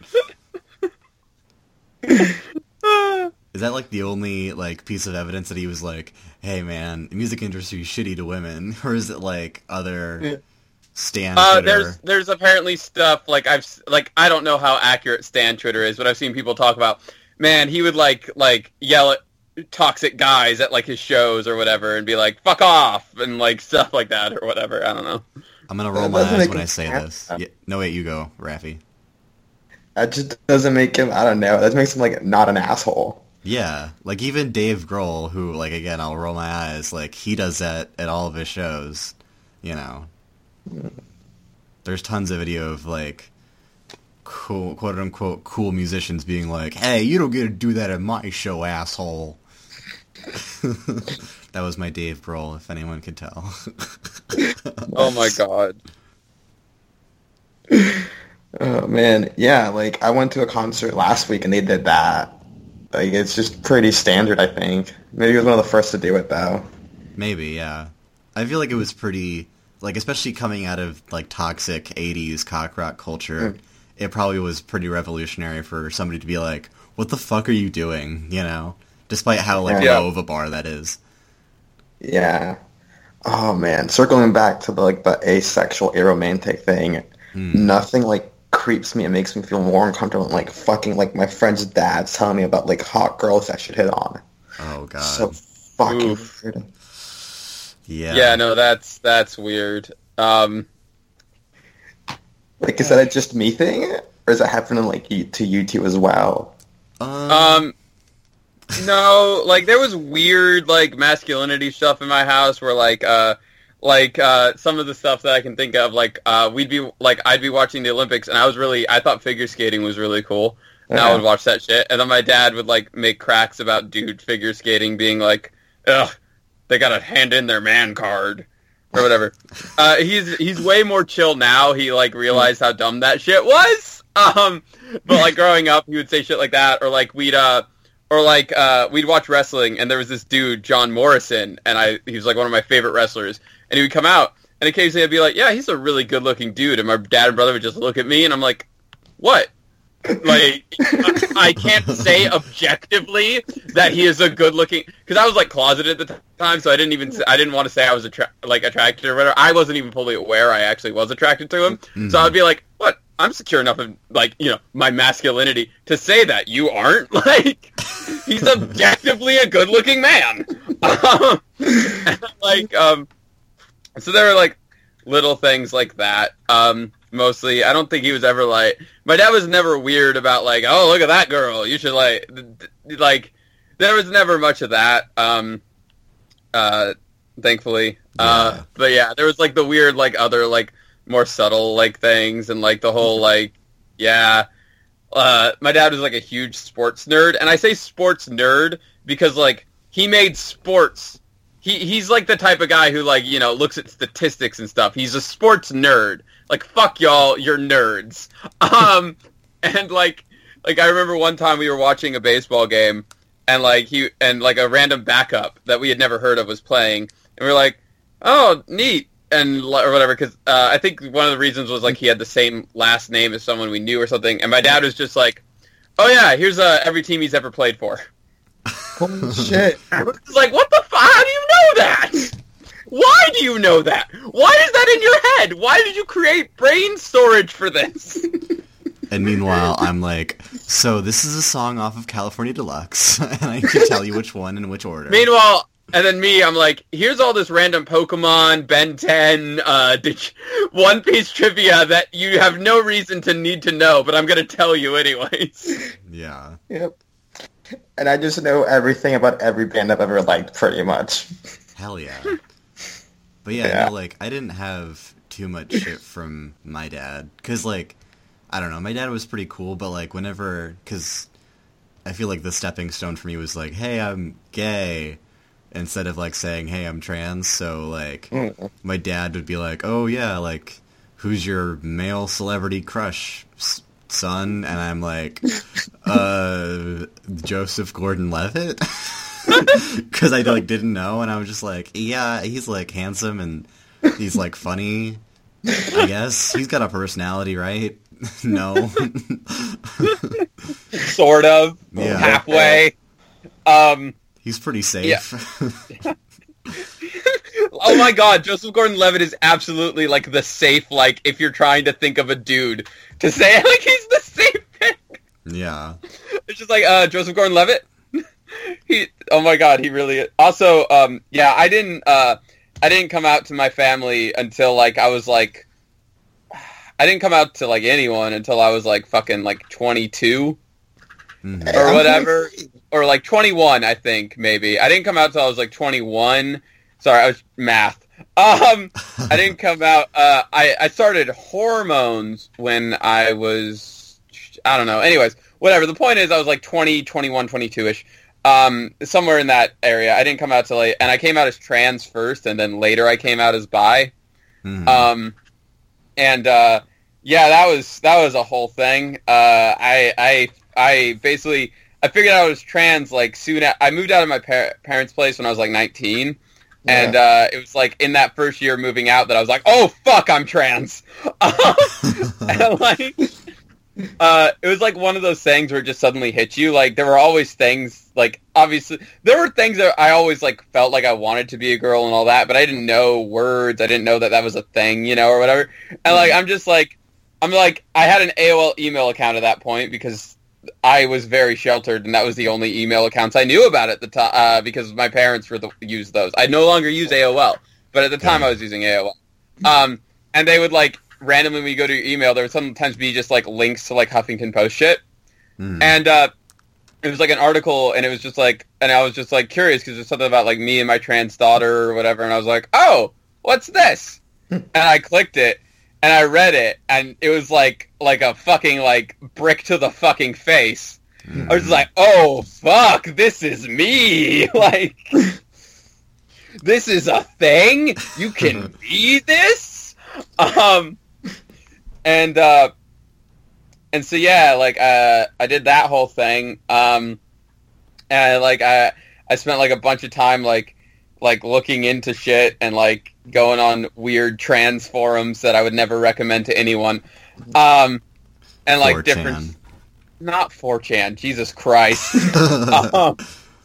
Is that like the only like piece of evidence that he was like, "Hey man, the music industry is shitty to women," or is it like other Yeah. Stan Uh, Twitter? there's there's apparently stuff like I've s- like I don't know how accurate Stan Twitter is, but I've seen people talk about. Man, he would like like yell at toxic guys at like his shows or whatever, and be like "fuck off" and like stuff like that or whatever. I don't know. I'm gonna roll That my doesn't eyes make when I him say happy. this. Yeah, no, wait, you go, Raffi. That just doesn't make him, I don't know, that makes him, like, not an asshole. Yeah, like even Dave Grohl, who like again, I'll roll my eyes. Like he does that at all of his shows. You know, there's tons of video of like cool, quote unquote, cool musicians being like, "Hey, you don't get to do that at my show, asshole." That was my Dave Grohl, if anyone could tell. Oh my god. Oh, man. Yeah, like, I went to a concert last week and they did that. Like, it's just pretty standard, I think. Maybe he was one of the first to do it, though. Maybe, yeah. I feel like it was pretty, like, especially coming out of, like, toxic eighties cock rock culture, Mm. it probably was pretty revolutionary for somebody to be like, what the fuck are you doing, you know? Despite how, like, Yeah. low of a bar that is. Yeah. Oh, man. Circling back to, the, like, the asexual aromantic thing, Hmm. nothing, like, creeps me and makes me feel more uncomfortable than, like, fucking, like, my friend's dad's telling me about, like, hot girls I should hit on. Oh, God. So fucking Oof. weird. yeah. Yeah, no, that's that's weird. Um, Like, is that a just me thing? Or is that happening, like, you, to you two as well? Um, um, no, like there was weird like masculinity stuff in my house where like uh like uh some of the stuff that I can think of like uh we'd be like I'd be watching the Olympics and I was really I thought figure skating was really cool And I would watch that shit. And then my dad would, like, make cracks about dude figure skating being like, ugh, they gotta hand in their man card. Or whatever. Uh, he's he's way more chill now. He, like, realized how dumb that shit was. Um, but, like, growing up, he would say shit like that. Or, like, we'd, uh, or, like, uh, we'd watch wrestling, and there was this dude, John Morrison, and I he was, like, one of my favorite wrestlers. And he would come out, and occasionally I'd be like, yeah, he's a really good-looking dude. And my dad and brother would just look at me, and I'm like, what? Like, I, I can't say objectively that he is a good-looking... Because I was, like, closeted at the time, so I didn't even... I didn't want to say I was, attra- like, attracted or whatever. I wasn't even fully aware I actually was attracted to him. Mm-hmm. So I'd be like, what? I'm secure enough of, like, you know, my masculinity to say that. You aren't? Like, he's objectively a good-looking man. Um, and, like, um... So there were, like, little things like that. Um, mostly, I don't think he was ever, like... My dad was never weird about, like, oh, look at that girl. You should, like... Like, there was never much of that, um, uh, thankfully. Yeah. Uh, but, yeah, there was, like, the weird, like, other, like, more subtle, like, things. And, like, the whole, like, yeah... Uh, my dad was, like, a huge sports nerd. And I say sports nerd because, like, he made sports... He he's like the type of guy who, like, you know, looks at statistics and stuff. He's a sports nerd. Like, fuck y'all, you're nerds. Um, and like, like I remember one time we were watching a baseball game, and like he and like a random backup that we had never heard of was playing, and we were like, oh, neat, and or whatever. Because uh, I think one of the reasons was like he had the same last name as someone we knew or something. And my dad was just like, oh yeah, here's uh, every team he's ever played for. Holy shit. It's like, what the fuck? How do you know that? Why do you know that? Why is that in your head? Why did you create brain storage for this? And meanwhile, I'm like, so this is a song off of California Deluxe, and I can tell you which one and which order. Meanwhile, and then me, I'm like, here's all this random Pokemon, Ben ten, uh, One Piece trivia that you have no reason to need to know, but I'm going to tell you anyways. Yeah. Yep. And I just know everything about every band I've ever liked, pretty much. Hell yeah. But yeah, yeah. No, like, I didn't have too much shit from my dad. Because, like, I don't know, my dad was pretty cool, but, like, whenever... Because I feel like the stepping stone for me was, like, hey, I'm gay, instead of, like, saying, hey, I'm trans. So, like, mm. my dad would be like, oh, yeah, like, who's your male celebrity crush, son? And I'm like, uh, Joseph Gordon-Levitt? Because I, like, didn't know, and I was just like, yeah, he's, like, handsome, and he's, like, funny, I guess. He's got a personality, right? No. Sort of. Yeah. Halfway. Um, he's pretty safe. Yeah. Oh my god, Joseph Gordon-Levitt is absolutely, like, the safe, like, if you're trying to think of a dude, to say, like, he's the safe pick. Yeah. It's just like, uh, Joseph Gordon-Levitt? He, oh my god, he really, also, um, yeah, I didn't, uh, I didn't come out to my family until, like, I was, like, I didn't come out to, like, anyone until I was, like, fucking, like, twenty-two, mm-hmm. or whatever, or, like, twenty-one, I think, maybe. I didn't come out until I was, like, twenty-one. Sorry, I was, math. Um, I didn't come out, uh, I, I started hormones when I was, I don't know, anyways, whatever, the point is I was, like, twenty, twenty-one, twenty-two-ish, um, somewhere in that area. I didn't come out till late, and I came out as trans first, and then later I came out as bi, mm-hmm. um, and, uh, yeah, that was, that was a whole thing. Uh, I, I, I basically, I figured out I was trans, like, soon, a- I moved out of my par- parents' place when I was, like, nineteen, yeah. And, uh, it was, like, in that first year moving out that I was like, oh, fuck, I'm trans! And, like, uh, it was, like, one of those things where it just suddenly hit you, like, there were always things, like, obviously, there were things that I always, like, felt like I wanted to be a girl and all that, but I didn't know words, I didn't know that that was a thing, you know, or whatever, and, like, I'm just, like, I'm, like, I had an A O L email account at that point, because I was very sheltered, and that was the only email accounts I knew about at the time, uh, because my parents were the, used those. I no longer use A O L, but at the time I was using A O L. Um, and they would, like, randomly when you go to your email, there would sometimes be just, like, links to, like, Huffington Post shit. Mm. And, uh, it was, like, an article, and it was just, like, and I was just, like, curious, because there's something about, like, me and my trans daughter or whatever, and I was like, oh, what's this? And I clicked it, and I read it, and it was like like a fucking like brick to the fucking face. Mm. I was just like, oh fuck, this is me. Like, this is a thing. You can be this. Um, and uh, and so yeah, like uh, I did that whole thing. Um, and like I I spent like a bunch of time like like looking into shit and like going on weird trans forums that I would never recommend to anyone. Um, and like four chan. Different, not four chan, Jesus Christ. um,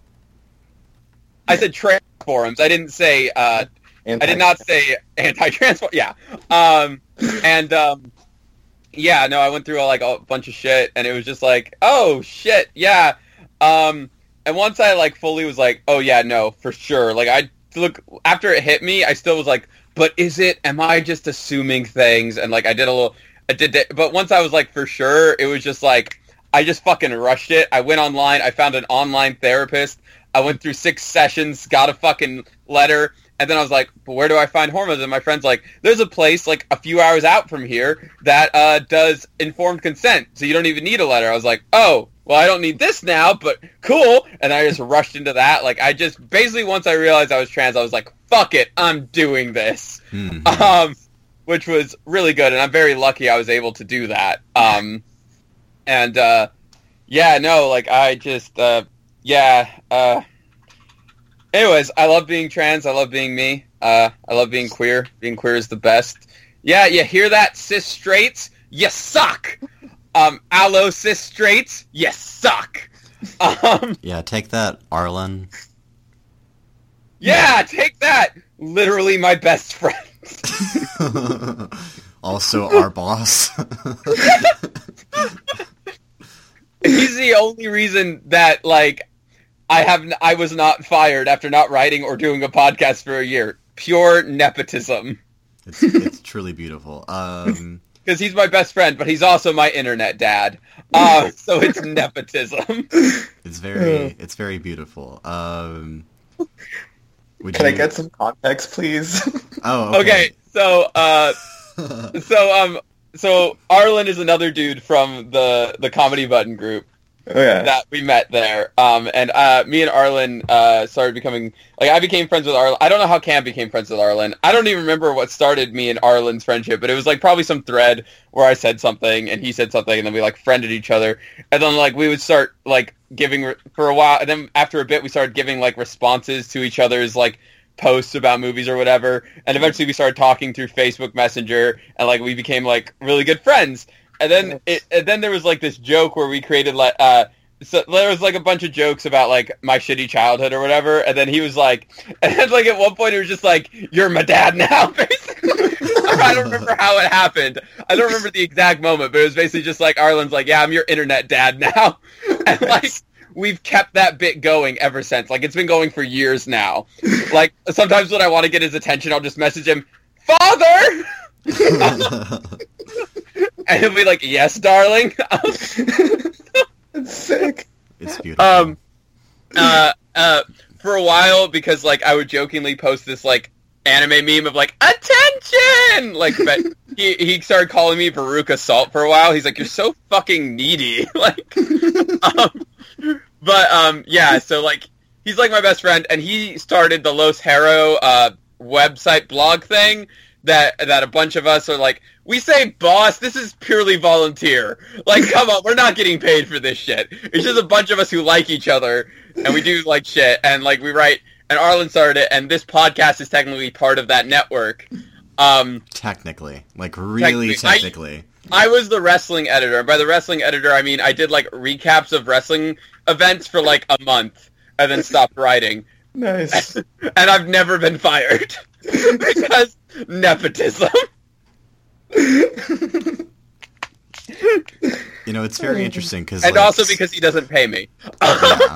I said trans forums. I didn't say, uh, I did not say anti-trans. Yeah. Um, and, um, yeah, no, I went through like a bunch of shit and it was just like, oh shit. Yeah. Um, and once I like fully was like, oh yeah, no, for sure. Like I look after it hit me, I still was like, but is it? Am I just assuming things? And like I did a little, I did that. But once I was like, for sure, it was just like I just fucking rushed it. I went online. I found an online therapist. I went through six sessions, got a fucking letter, and then I was like, but where do I find hormones? And my friend's like, there's a place like a few hours out from here that uh, does informed consent, so you don't even need a letter. I was like, oh, well, I don't need this now, but cool. And I just rushed into that. Like, I just, basically once I realized I was trans, I was like, fuck it, I'm doing this. Mm-hmm. Um, which was really good, and I'm very lucky I was able to do that. Um, and, uh, yeah, no, like, I just, uh, yeah, uh, anyways, I love being trans, I love being me, uh, I love being queer, being queer is the best. Yeah, you hear that, cis straights? You suck! Um, allo cis straights, you suck! Um, yeah, take that, Arlen. Yeah, take that! Literally my best friend. Also our boss. He's the only reason that, like, I have n- I was not fired after not writing or doing a podcast for a year. Pure nepotism. It's, it's truly beautiful. Um, because he's my best friend, but he's also my internet dad. Uh, so it's nepotism. It's very it's very beautiful. Um, would Can you... I get some context, please? Oh, okay. Okay, so uh, so um. So Arlen is another dude from the, the Comedy Button group oh, yeah. that we met there. Um, and uh, me and Arlen uh, started becoming... Like, I became friends with Arlen. I don't know how Cam became friends with Arlen. I don't even remember what started me and Arlen's friendship, but it was, like, probably some thread where I said something and he said something, and then we, like, friended each other. And then, like, we would start, like, giving... Re- for a while, and then after a bit, we started giving, like, responses to each other's, like, posts about movies or whatever, and eventually we started talking through Facebook Messenger, and like we became like really good friends. And then it, and then there was like this joke where we created like uh so there was like a bunch of jokes about like my shitty childhood or whatever, and then he was like, and then like at one point he was just like, you're my dad now, basically. I don't remember how it happened. I don't remember the exact moment, but it was basically just like Arlen's like, yeah, I'm your internet dad now. And like we've kept that bit going ever since. Like, it's been going for years now. Like, sometimes when I want to get his attention, I'll just message him, Father! And he'll be like, yes, darling. It's sick. It's beautiful. Um, uh, uh, for a while, because, like, I would jokingly post this, like, anime meme of, like, attention! Like, but he, he started calling me Veruca Salt for a while. He's like, you're so fucking needy. Like, um... But, um, yeah, so, like, he's, like, my best friend, and he started the Los Hero, uh, website blog thing that, that a bunch of us are like, we say, boss, this is purely volunteer. Like, come on, we're not getting paid for this shit. It's just a bunch of us who like each other, and we do, like, shit, and, like, we write, and Arlen started it, and this podcast is technically part of that network. Um, technically. Like, really technically. technically. I, I was the wrestling editor, and by the wrestling editor, I mean, I did, like, recaps of wrestling events for like a month and then stopped writing. Nice. And I've never been fired because nepotism. You know, it's very interesting because and like, also because he doesn't pay me. Yeah.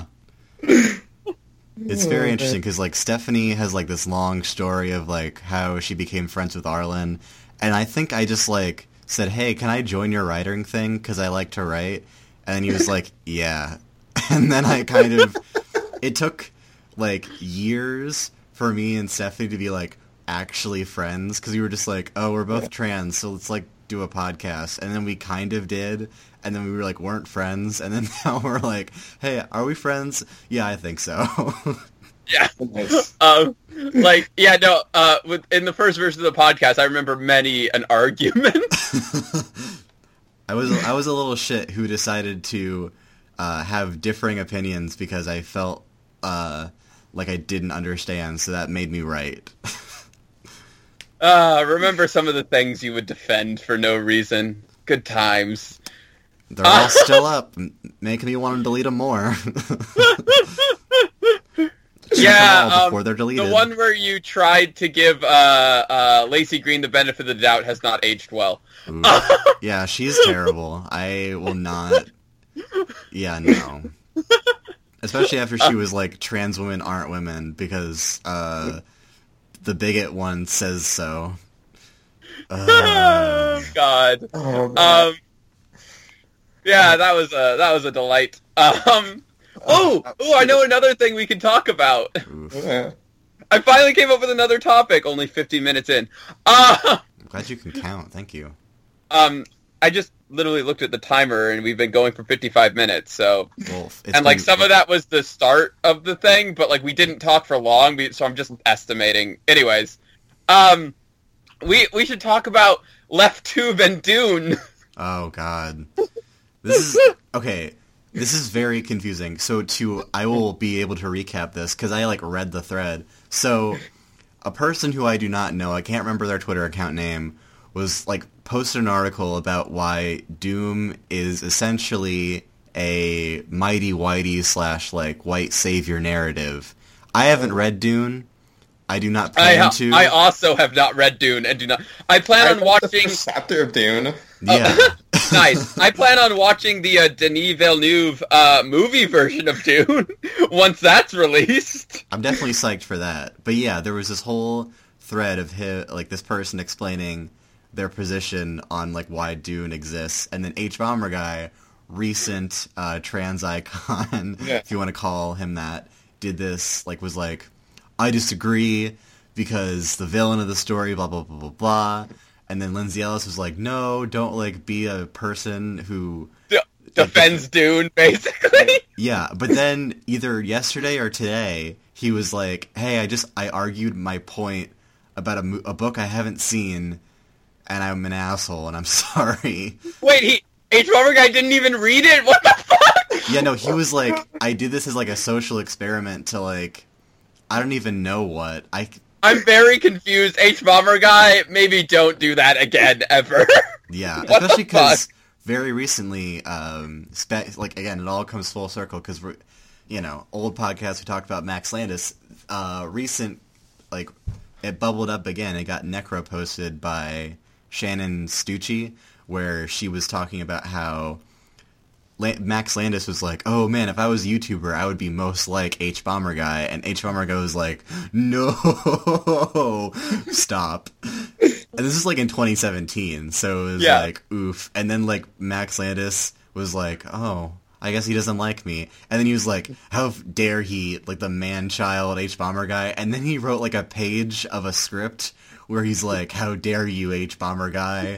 It's very interesting because like Stephanie has like this long story of like how she became friends with Arlen, and I think I just like said, hey, can I join your writing thing because I like to write? And he was like, yeah. And then I kind of, it took, like, years for me and Stephanie to be like, actually friends because we were just like, oh, we're both trans, so let's like do a podcast, and then we kind of did, and then we were like weren't friends, and then now we're like, hey, are we friends? Yeah, I think so. Yeah. Nice. Um, like, yeah, no, uh, with, in the first version of the podcast, I remember many an argument. I was I was a little shit who decided to uh, have differing opinions because I felt uh, like I didn't understand, so that made me right. Uh, remember some of the things you would defend for no reason. Good times. They're all still up, m- making me want to delete them more. Yeah, all um, before they're deleted. the one where you tried to give uh, uh, Lacey Green the benefit of the doubt has not aged well. Ooh. Yeah, she's terrible. I will not... Yeah, no. Especially after she was like, trans women aren't women, because uh, the bigot one says so. Uh... God. Oh, man. Um, yeah, that was a that was a delight. Um, oh, oh, I know another thing we can talk about. Oof. Yeah. I finally came up with another topic. Only fifteen minutes in. Uh, I'm glad you can count. Thank you. um, I just literally looked at the timer, and we've been going for fifty-five minutes. So, Well, it's and like been- some of that was the start of the thing, but like we didn't talk for long, be- so I'm just estimating. Anyways, um, we we should talk about Left Tube and Dune. Oh God, this is okay. This is very confusing. So to I will be able to recap this because I like read the thread. So a person who I do not know, I can't remember their Twitter account name, was like posted an article about why Doom is essentially a mighty whitey slash like white savior narrative. I haven't read Dune. I do not I plan ha- to. I also have not read Dune and do not. I plan I on read the watching. first chapter of Dune. yeah. Nice. I plan on watching the uh, Denis Villeneuve uh, movie version of Dune once that's released. I'm definitely psyched for that. But yeah, there was this whole thread of him, like this person explaining their position on like why Dune exists, and then H Bomber Guy, recent uh, trans icon, Yeah. if you want to call him that, did this like was like, I disagree because the villain of the story, blah blah blah blah blah. And then Lindsay Ellis was like, no, don't like be a person who D- defends Dune, basically. Yeah, but then either yesterday or today, he was like, hey, I just, I argued my point about a, mo- a book I haven't seen, and I'm an asshole, and I'm sorry. Wait, he H Bomber Guy didn't even read it? What the fuck? Yeah, no, he was like, I did this as like a social experiment to like, I don't even know what. I, I'm very confused. H Bomber Guy, maybe don't do that again, ever. yeah, What the especially because fuck? very recently, um, spe- like, again, it all comes full circle, because we're, you know, old podcast we talked about Max Landis, uh, recent, like, it bubbled up again. It got necro posted by Shannon Stucci, where she was talking about how La- Max Landis was like, oh man, if I was a YouTuber, I would be most like H Bomber Guy, and H Bomber Guy was like, no, stop. And this is like in twenty seventeen, so it was Yeah. like, oof. And then like Max Landis was like, oh, I guess he doesn't like me. And then he was like, how dare he, like the man-child H Bomber Guy. And then he wrote like a page of a script where he's like, how dare you, H Bomber Guy.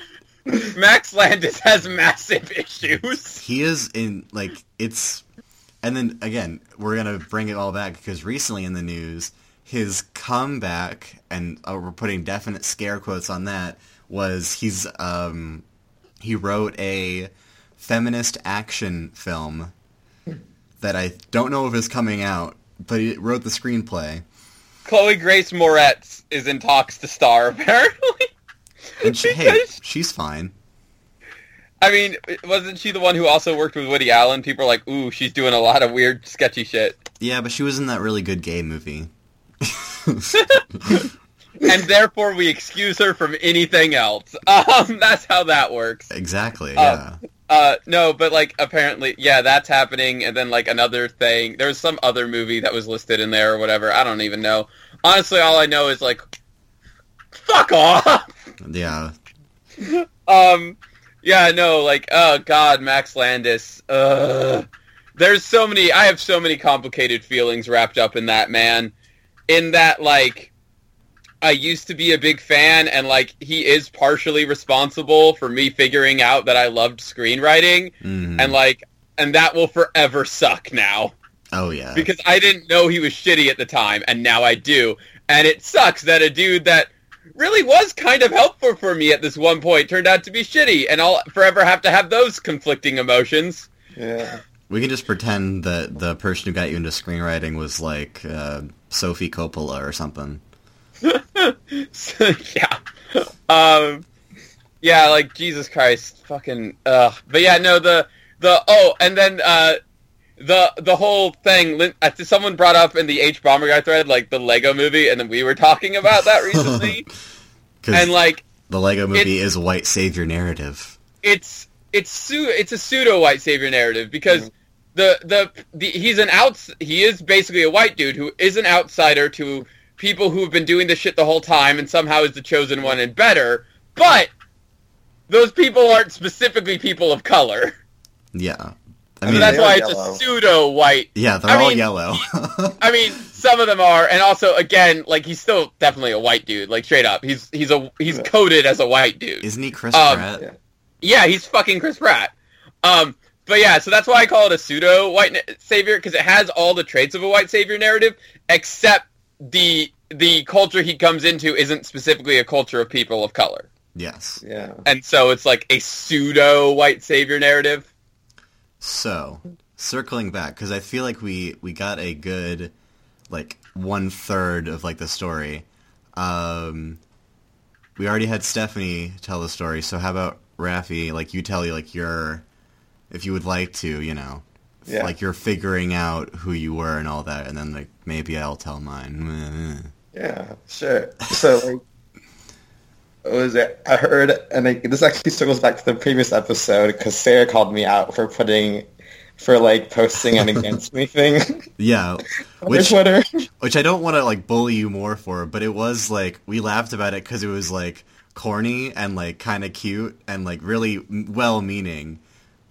Max Landis has massive issues. He is in, like, it's... And then, again, we're going to bring it all back, because recently in the news, his comeback, and uh, we're putting definite scare quotes on that, was he's, um... he wrote a feminist action film that I don't know if is coming out, but he wrote the screenplay. Chloe Grace Moretz is in talks to star, apparently. And she, hey, Because- she's fine. I mean, wasn't she the one who also worked with Woody Allen? People are like, ooh, she's doing a lot of weird, sketchy shit. Yeah, but she was in that really good gay movie. And therefore we excuse her from anything else. Um, that's how that works. Exactly, Uh, yeah. Uh, no, but like, apparently, yeah, that's happening, and then like another thing, there was some other movie that was listed in there or whatever, I don't even know. Honestly, all I know is like, fuck off! Yeah. Um, yeah, no, like, oh god, Max Landis, ugh. There's so many, I have so many complicated feelings wrapped up in that, man. In that, like, I used to be a big fan, and, like, he is partially responsible for me figuring out that I loved screenwriting, Mm-hmm. and, like, and that will forever suck now. Oh, yeah. Because I didn't know he was shitty at the time, and now I do. And it sucks that a dude that really was kind of helpful for me at this one point turned out to be shitty, and I'll forever have to have those conflicting emotions. Yeah. We can just pretend that the person who got you into screenwriting was, like, uh, Sophie Coppola or something. So, yeah. Um, yeah, like, Jesus Christ. Fucking, ugh. But yeah, no, the, the, oh, and then, uh, the, the whole thing, Lin- I think someone brought up in the H. Bomber Guy thread, like, the Lego movie, and then we were talking about that recently. 'Cause And, like, the Lego movie it- is a white savior narrative. it's, it's, su- it's a pseudo-white savior narrative, because Mhm. the, the, the, he's an outs, he is basically a white dude who is an outsider to people who have been doing this shit the whole time and somehow is the chosen one and better, but those people aren't specifically people of color. Yeah. I I So mean, that's they are why it's yellow. a pseudo-white. yeah, they're I all mean, yellow. I mean, some of them are, and also, again, like, he's still definitely a white dude, like, straight up. He's he's a he's Yeah. coded as a white dude. Isn't he Chris Um, Pratt? Yeah. Yeah, he's fucking Chris Pratt. Um, but yeah, so that's why I call it a pseudo-white na- savior, because it has all the traits of a white savior narrative, except the the culture he comes into isn't specifically a culture of people of color. Yes. Yeah. And so it's like a pseudo-white savior narrative. So, circling back, because I feel like we, we got a good, like, one-third of, like, the story. Um, we already had Stephanie tell the story, so how about Raffi, like, you tell, like, your, if you would like to, you know, Yeah. like, you're figuring out who you were and all that, and then, like, maybe I'll tell mine. Yeah, sure. So, like, what was it? I heard, and like, this actually circles back to the previous episode, because Sarah called me out for putting, for, like, posting an against me thing Yeah, on her which, Twitter. which I don't want to, like, bully you more for, but it was, like, we laughed about it because it was, like, corny and, like, kind of cute and, like, really well-meaning,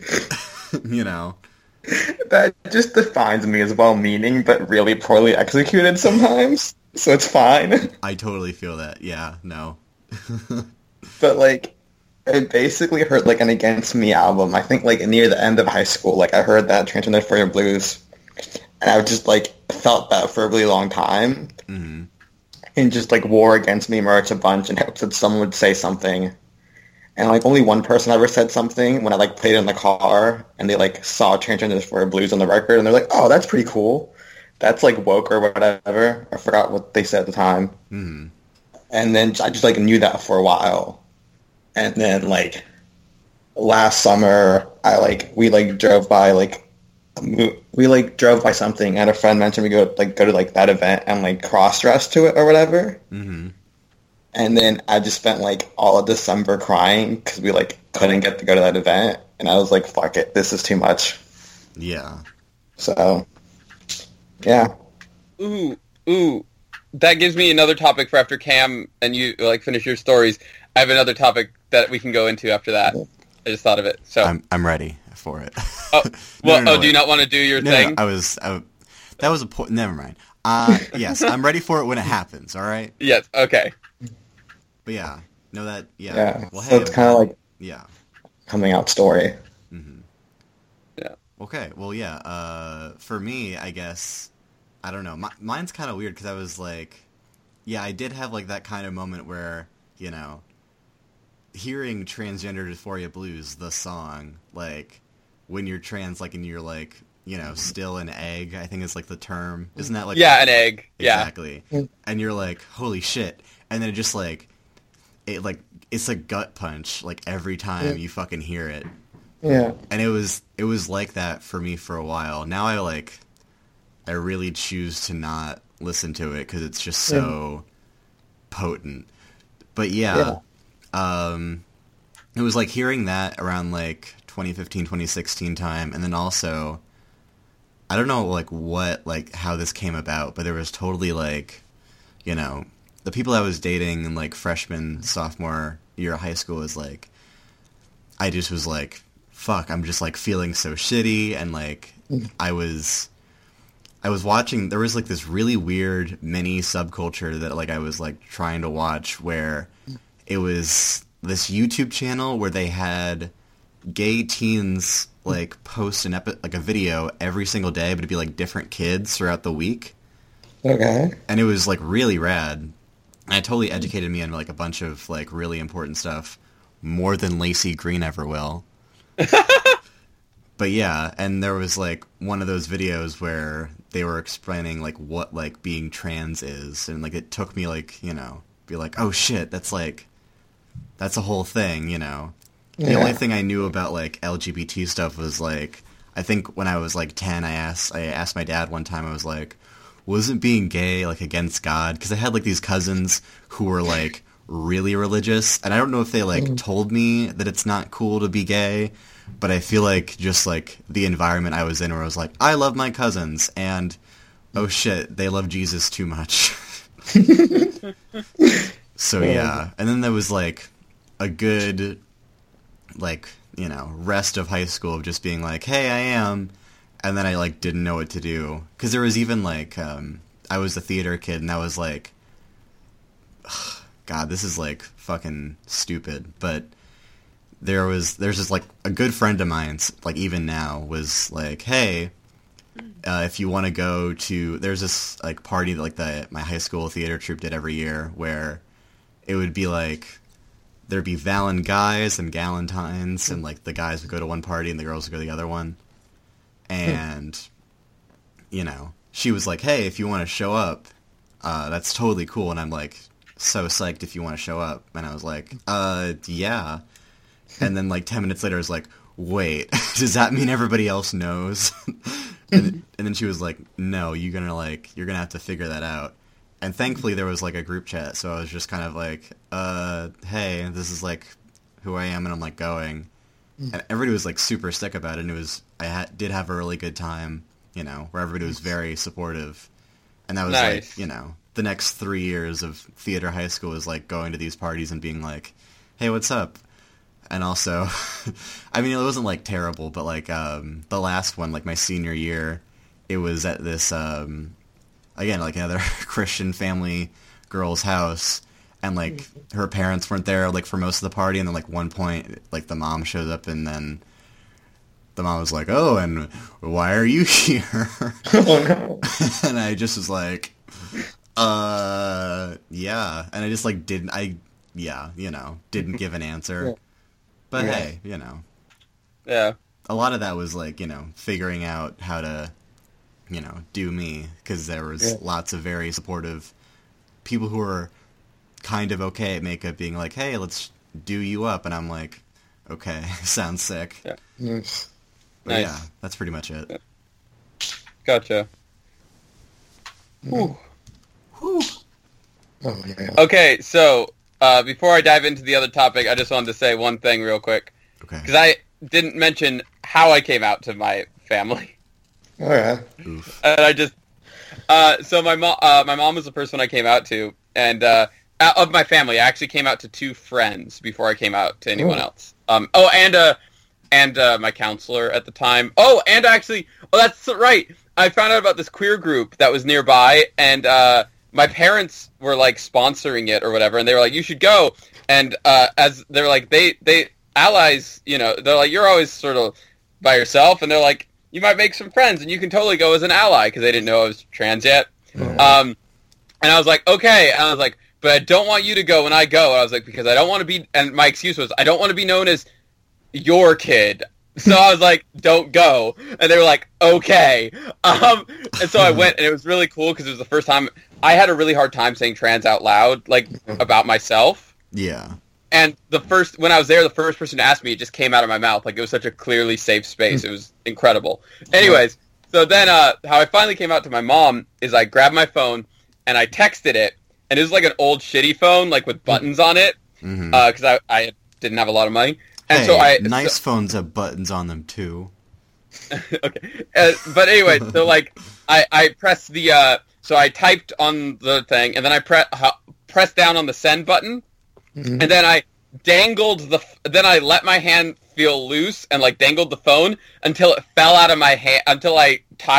you know? That just defines me as well-meaning, but really poorly executed sometimes. So it's fine. I totally feel that. Yeah, no. But, like, I basically heard, like, an Against Me album. I think, like, near the end of high school. Like, I heard that Transgender for Your Blues. And I just, like, felt that for a really long time. hmm And just, like, wore Against Me merch a bunch in hopes that someone would say something. And, like, only one person ever said something when I, like, played it in the car. And they, like, saw Transgender for Your Blues on the record. And they're like, oh, that's pretty cool. That's, like, woke or whatever. I forgot what they said at the time. hmm And then I just, like, knew that for a while. And then, like, last summer, I, like, we, like, drove by, like, mo- we, like, drove by something, and a friend mentioned we go, like, go to, like, that event and, like, cross-dress to it or whatever. hmm And then I just spent, like, all of December crying because we, like, couldn't get to go to that event. And I was like, fuck it, this is too much. Yeah. So, yeah. Ooh, ooh. That gives me another topic for after Cam and you, like, finish your stories. I have another topic that we can go into after that. I just thought of it. So, I'm I'm ready for it. oh, No, well, no, no, oh, do you wait. not want to do your No, thing? no, I was... I, that was a point... Never mind. Uh, yes, I'm ready for it when it happens, all right? Yes, okay. But yeah. No, that... Yeah. Yeah. Well, so hey, it's kind of like Yeah. coming out story. hmm Yeah. Okay, well, yeah, uh, for me, I guess, I don't know, my, mine's kind of weird, because I was like, yeah, I did have, like, that kind of moment where, you know, hearing Transgender Dysphoria Blues, the song, like, when you're trans, like, and you're, like, you know, still an egg, I think is, like, the term, isn't that, like... Yeah, an egg. Yeah. Exactly. And you're like, holy shit, and then it just, like, it, like, it's a gut punch, like, every time you fucking hear it. Yeah. And it was it was like that for me for a while. Now I like I really choose to not listen to it because it's just so potent. But yeah, um, it was like hearing that around like twenty fifteen, twenty sixteen time, and then also I don't know like what like how this came about, but there was totally like, you know, the people I was dating in like freshman, sophomore year of high school was like I just was like, fuck, I'm just, like, feeling so shitty, and, like, I was, I was watching, there was like this really weird mini subculture that like I was like trying to watch where it was this YouTube channel where they had gay teens like post an epi- like a video every single day, but it'd be like different kids throughout the week. Okay. And it was like really rad. And it totally educated me on like a bunch of like really important stuff, more than Lacey Green ever will. But yeah, and there was like one of those videos where they were explaining like what like being trans is, and like it took me like, you know, be like, oh shit, that's like that's a whole thing, you know. The Yeah. only thing I knew about like L G B T stuff was like, I think when I was like ten, I asked I asked my dad one time, I was like, wasn't being gay like against God? Because I had like these cousins who were like really religious, and I don't know if they like Mm. told me that it's not cool to be gay, but I feel like just like the environment I was in where I was like, I love my cousins, and oh shit, they love Jesus too much. So yeah, and then there was like a good like, you know, rest of high school of just being like, hey, I am, and then I like didn't know what to do, because there was even like um I was a theater kid, and that was like, God, this is like fucking stupid, but there was there's just like a good friend of mine, like even now, was like, hey, uh, if you want to go to, there's this like party that like the my high school theater troupe did every year, where it would be like there'd be Valen guys and Galentines, and like the guys would go to one party and the girls would go to the other one, and you know, she was like, hey, if you want to show up, uh, that's totally cool, and I'm like, so psyched if you want to show up, and I was like, uh, yeah. And then like ten minutes later, I was like, wait, does that mean everybody else knows? and, and then she was like, no, you're gonna like, you're gonna have to figure that out. And thankfully there was like a group chat, so I was just kind of like, uh, hey, this is like who I am, and I'm like going. And everybody was like super sick about it, and it was, I ha- did have a really good time, you know, where everybody was very supportive. And that was Nice. like, you know, the next three years of theater high school was like going to these parties and being like, hey, what's up? And also, I mean, it wasn't like terrible, but like um, the last one, like my senior year, it was at this, um, again, like another Christian family girl's house, and like her parents weren't there like for most of the party, and then like one point, like the mom showed up, and then the mom was like, oh, and why are you here? Oh no. And I just was like, uh, yeah. And I just like didn't, I, yeah, you know, didn't give an answer. Yeah. But Yeah. hey, you know, Yeah. a lot of that was like, you know, figuring out how to, you know, do me, because there was Yeah. lots of very supportive people who were kind of okay at makeup being like, hey, let's do you up. And I'm like, okay, sounds sick. Yeah. Yes. But Nice. yeah, that's pretty much it. Gotcha. Whew. Whew. Oh yeah. Okay, so uh, before I dive into the other topic, I just wanted to say one thing real quick, Okay. because I didn't mention how I came out to my family. Oh yeah. Oof. And I just, uh, so my mom, uh, my mom was the first one I came out to, and uh, out of my family, I actually came out to two friends before I came out to anyone Oh. else. Um, oh, and uh, and uh, my counselor at the time. Oh, and actually, oh, that's right. I found out about this queer group that was nearby, and uh, my parents were like sponsoring it or whatever, and they were like, "You should go." And uh, as they're like, they they allies, you know, they're like, "You're always sort of by yourself," and they're like, you might make some friends, and you can totally go as an ally, because they didn't know I was trans yet. Mhm. Um, and I was like, okay. And I was like, but I don't want you to go when I go. And I was like, because I don't want to be, and my excuse was, I don't want to be known as your kid. So I was like, don't go. And they were like, okay. Um, and so I went, and it was really cool, because it was the first time, I had a really hard time saying trans out loud, like, about myself. Yeah. And the first, when I was there, the first person to ask me, it just came out of my mouth. Like, it was such a clearly safe space. It was incredible. Anyways, so then uh, how I finally came out to my mom is I grabbed my phone and I texted it. And it was like an old shitty phone, like with buttons on it, Mm-hmm. because I, I didn't have a lot of money. And hey, so I... nice so- phones have buttons on them too. okay. Uh, but anyway, so like, I, I pressed the... Uh, so I typed on the thing, and then I pre- uh, pressed down on the send button. Mhm. And then I dangled the, then I let my hand feel loose and like dangled the phone until it fell out of my hand, until I tire,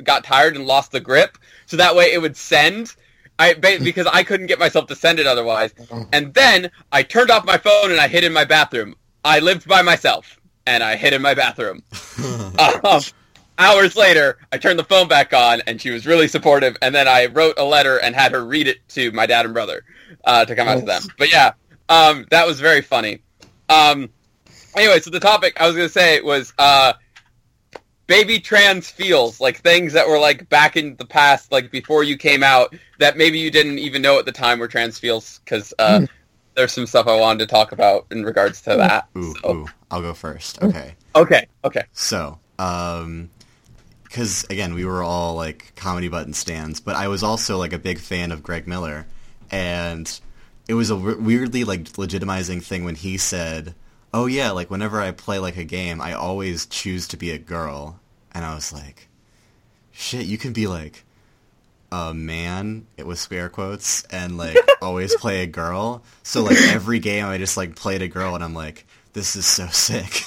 got tired and lost the grip, so that way it would send. I because I couldn't get myself to send it otherwise. And then I turned off my phone and I hid in my bathroom. I lived by myself and I hid in my bathroom. um, hours later, I turned the phone back on and she was really supportive. And then I wrote a letter and had her read it to my dad and brother uh, to come out to them. But yeah, um, that was very funny. Um, anyway, so the topic I was going to say was uh, baby trans feels, like things that were like back in the past, like before you came out, that maybe you didn't even know at the time were trans feels, because uh, mm. there's some stuff I wanted to talk about in regards to that. Ooh, so. ooh, I'll go first. Okay. Okay, okay. So, um, because again, we were all like Comedy Button stands, but I was also like a big fan of Greg Miller, and it was a w- weirdly like legitimizing thing when he said, oh yeah, like whenever I play like a game, I always choose to be a girl. And I was like, shit, you can be like a man with scare quotes and like always play a girl. So like every game I just like played a girl and I'm like, this is so sick.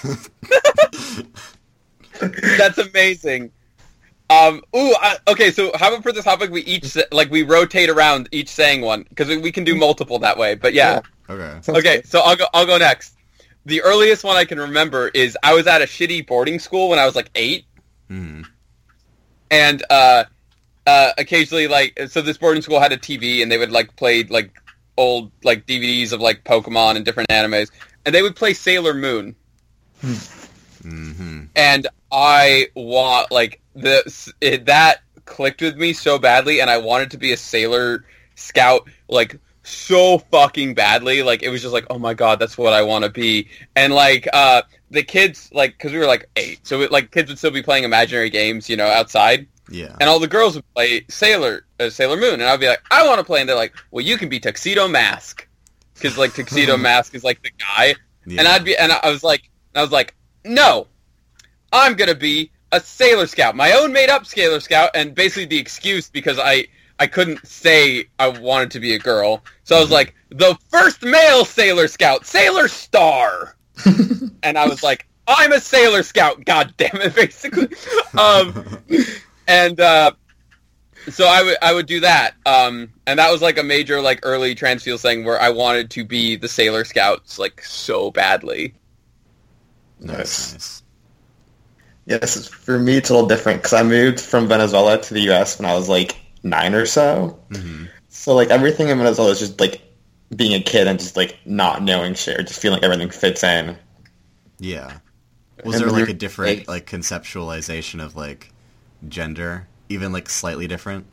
That's amazing. Um, ooh, I, okay, so how about for this topic we each, like we rotate around each saying one, because we, we can do multiple that way, but yeah. yeah. Okay. Okay, so I'll go, I'll go next. The earliest one I can remember is I was at a shitty boarding school when I was like eight. Mm-hmm. And uh, uh, occasionally, like, so this boarding school had a T V, and they would like play like old like D V Ds of like Pokemon and different animes, and they would play Sailor Moon. Mm-hmm. And I want like the it, that clicked with me so badly, and I wanted to be a Sailor Scout like so fucking badly. Like it was just like, oh my god, that's what I want to be. And like uh. the kids, like, because we were, like, eight, so, it, like, kids would still be playing imaginary games, you know, outside. Yeah. And all the girls would play Sailor uh, Sailor Moon, and I'd be like, I want to play, and they're like, well, you can be Tuxedo Mask. Because, like, Tuxedo Mask is, like, the guy. Yeah. And I'd be, and I was like, I was like, no, I'm going to be a Sailor Scout, my own made-up Sailor Scout, and basically the excuse, because I, I couldn't say I wanted to be a girl, so I was like, the first male Sailor Scout, Sailor Star! And I was like, I'm a Sailor Scout, god damn it, basically. Um, and uh, so I would I would do that. Um, and that was like a major like early transfeel thing where I wanted to be the Sailor Scouts like so badly. Nice. nice. Yes, for me it's a little different because I moved from Venezuela to the U S when I was like nine or so. Mm-hmm. So like everything in Venezuela is just like being a kid and just like not knowing shit, or just feeling like everything fits in. Yeah. Was and there like a different like, like conceptualization of like gender, even like slightly different?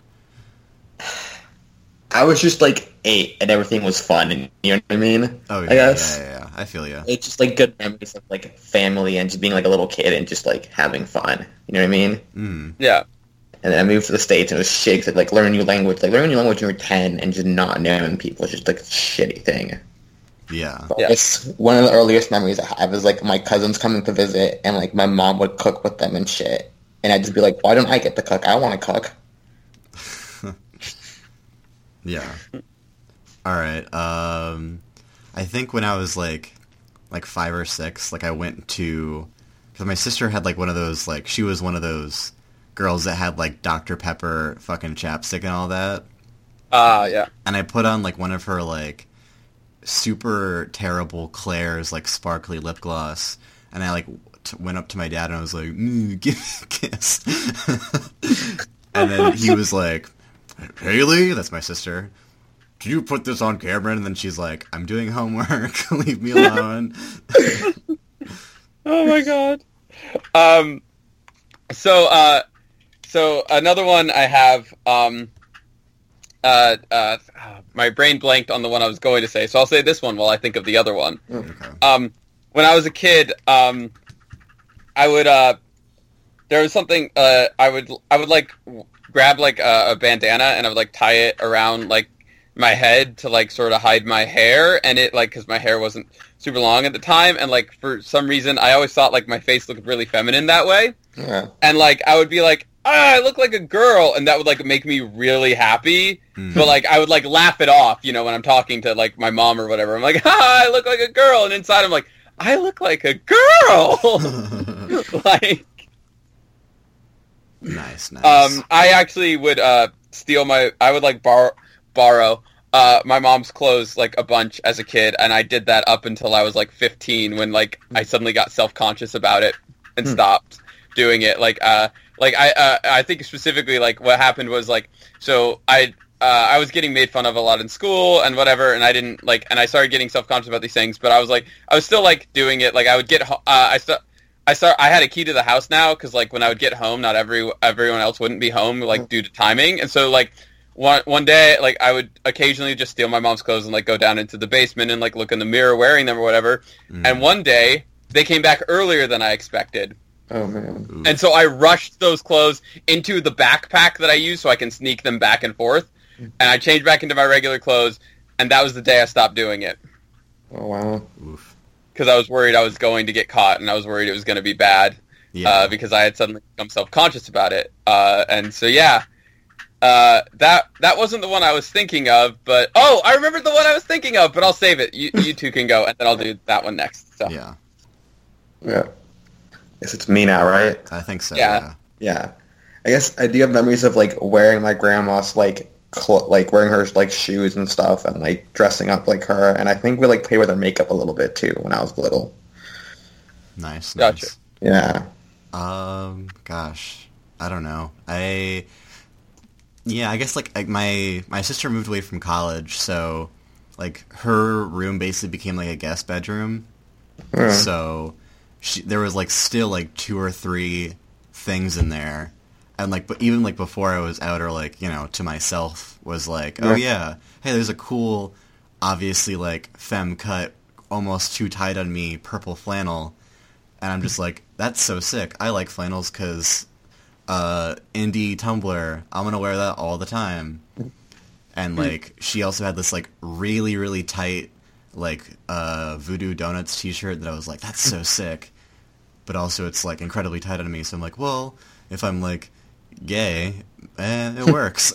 I was just like eight and everything was fun, and you know what I mean? Oh yeah, I guess. yeah, yeah, yeah. I feel you. It's just like good memories of like family and just being like a little kid and just like having fun. You know what I mean? Mm. Yeah. And then I moved to the States and it was shit because like learning a new language, like learning a new language when you're ten and just not knowing people is just like a shitty thing. Yeah. But yeah. It's one of the earliest memories I have is like my cousins coming to visit and like my mom would cook with them and shit. And I'd just be like, why don't I get to cook? I want to cook. Yeah. All right. Um, I think when I was like, like five or six, like I went to, because my sister had like one of those, like she was one of those girls that had like Doctor Pepper fucking chapstick and all that. Ah, uh, yeah. And I put on like one of her like super terrible Claire's like sparkly lip gloss, and I like t- went up to my dad and I was like, mm, give me a kiss. And then he was like, Haley, that's my sister, do you put this on camera? And then she's like, I'm doing homework, leave me alone. Oh my god. Um, so, uh, so another one I have, um, uh, uh, my brain blanked on the one I was going to say, so I'll say this one while I think of the other one. Okay. Um, when I was a kid, um, I would, uh, there was something, uh, I would, I would, like, grab, like, a, a bandana, and I would, like, tie it around, like, my head to, like, sort of hide my hair, and it, like, because my hair wasn't super long at the time, and, like, for some reason, I always thought, like, my face looked really feminine that way. Yeah. And, like, I would be like, ah, I look like a girl, and that would, like, make me really happy, mm. but, like, I would, like, laugh it off, you know, when I'm talking to, like, my mom or whatever. I'm like, ah, I look like a girl, and inside I'm like, I look like a girl! Like... Nice, nice. Um, I actually would uh, steal my. I would like bar- borrow uh, my mom's clothes like a bunch as a kid, and I did that up until I was like fifteen, when like I suddenly got self conscious about it and Hmm. stopped doing it. Like, uh, like I, uh, I think specifically like what happened was like, so I. Uh, I was getting made fun of a lot in school and whatever, and I didn't like, and I started getting self-conscious about these things. But I was like, I was still like doing it. Like I would get, ho- uh, I st- I start, I had a key to the house now because like when I would get home, not every everyone else wouldn't be home like due to timing, and so like one one day, like I would occasionally just steal my mom's clothes and like go down into the basement and like look in the mirror wearing them or whatever. Mm. And one day they came back earlier than I expected. Oh man. Ooh. And so I rushed those clothes into the backpack that I use so I can sneak them back and forth. And I changed back into my regular clothes, and that was the day I stopped doing it. Oh wow. Oof. Because I was worried I was going to get caught, and I was worried it was going to be bad. Yeah. Uh, because I had suddenly become self-conscious about it. Uh, and so, yeah. Uh, that that wasn't the one I was thinking of, but... Oh, I remembered the one I was thinking of, but I'll save it. You, you two can go, and then I'll do that one next. So. Yeah. Yeah. Guess it's me now, right? I think so. Yeah. Yeah. Yeah. I guess I do have memories of like wearing my grandma's like cl- like wearing her like shoes and stuff and like dressing up like her, and I think we like played with her makeup a little bit too when I was little. Nice. Gotcha. Nice. Yeah. Um. Gosh. I don't know. I. Yeah. I guess like, like my my sister moved away from college, so like her room basically became like a guest bedroom. Yeah. So she, there was like still like two or three things in there, and like but even like before I was out, or like, you know, to myself was like, oh yeah, hey, there's a cool, obviously like femme cut, almost too tight on me purple flannel, and I'm just like, that's so sick. I like flannels because uh, indie Tumblr. I'm gonna wear that all the time. And like she also had this like really really tight like uh, Voodoo Donuts t-shirt that I was like, that's so sick. But also it's like incredibly tight on me, so I'm like, well, if I'm like gay, eh, it works.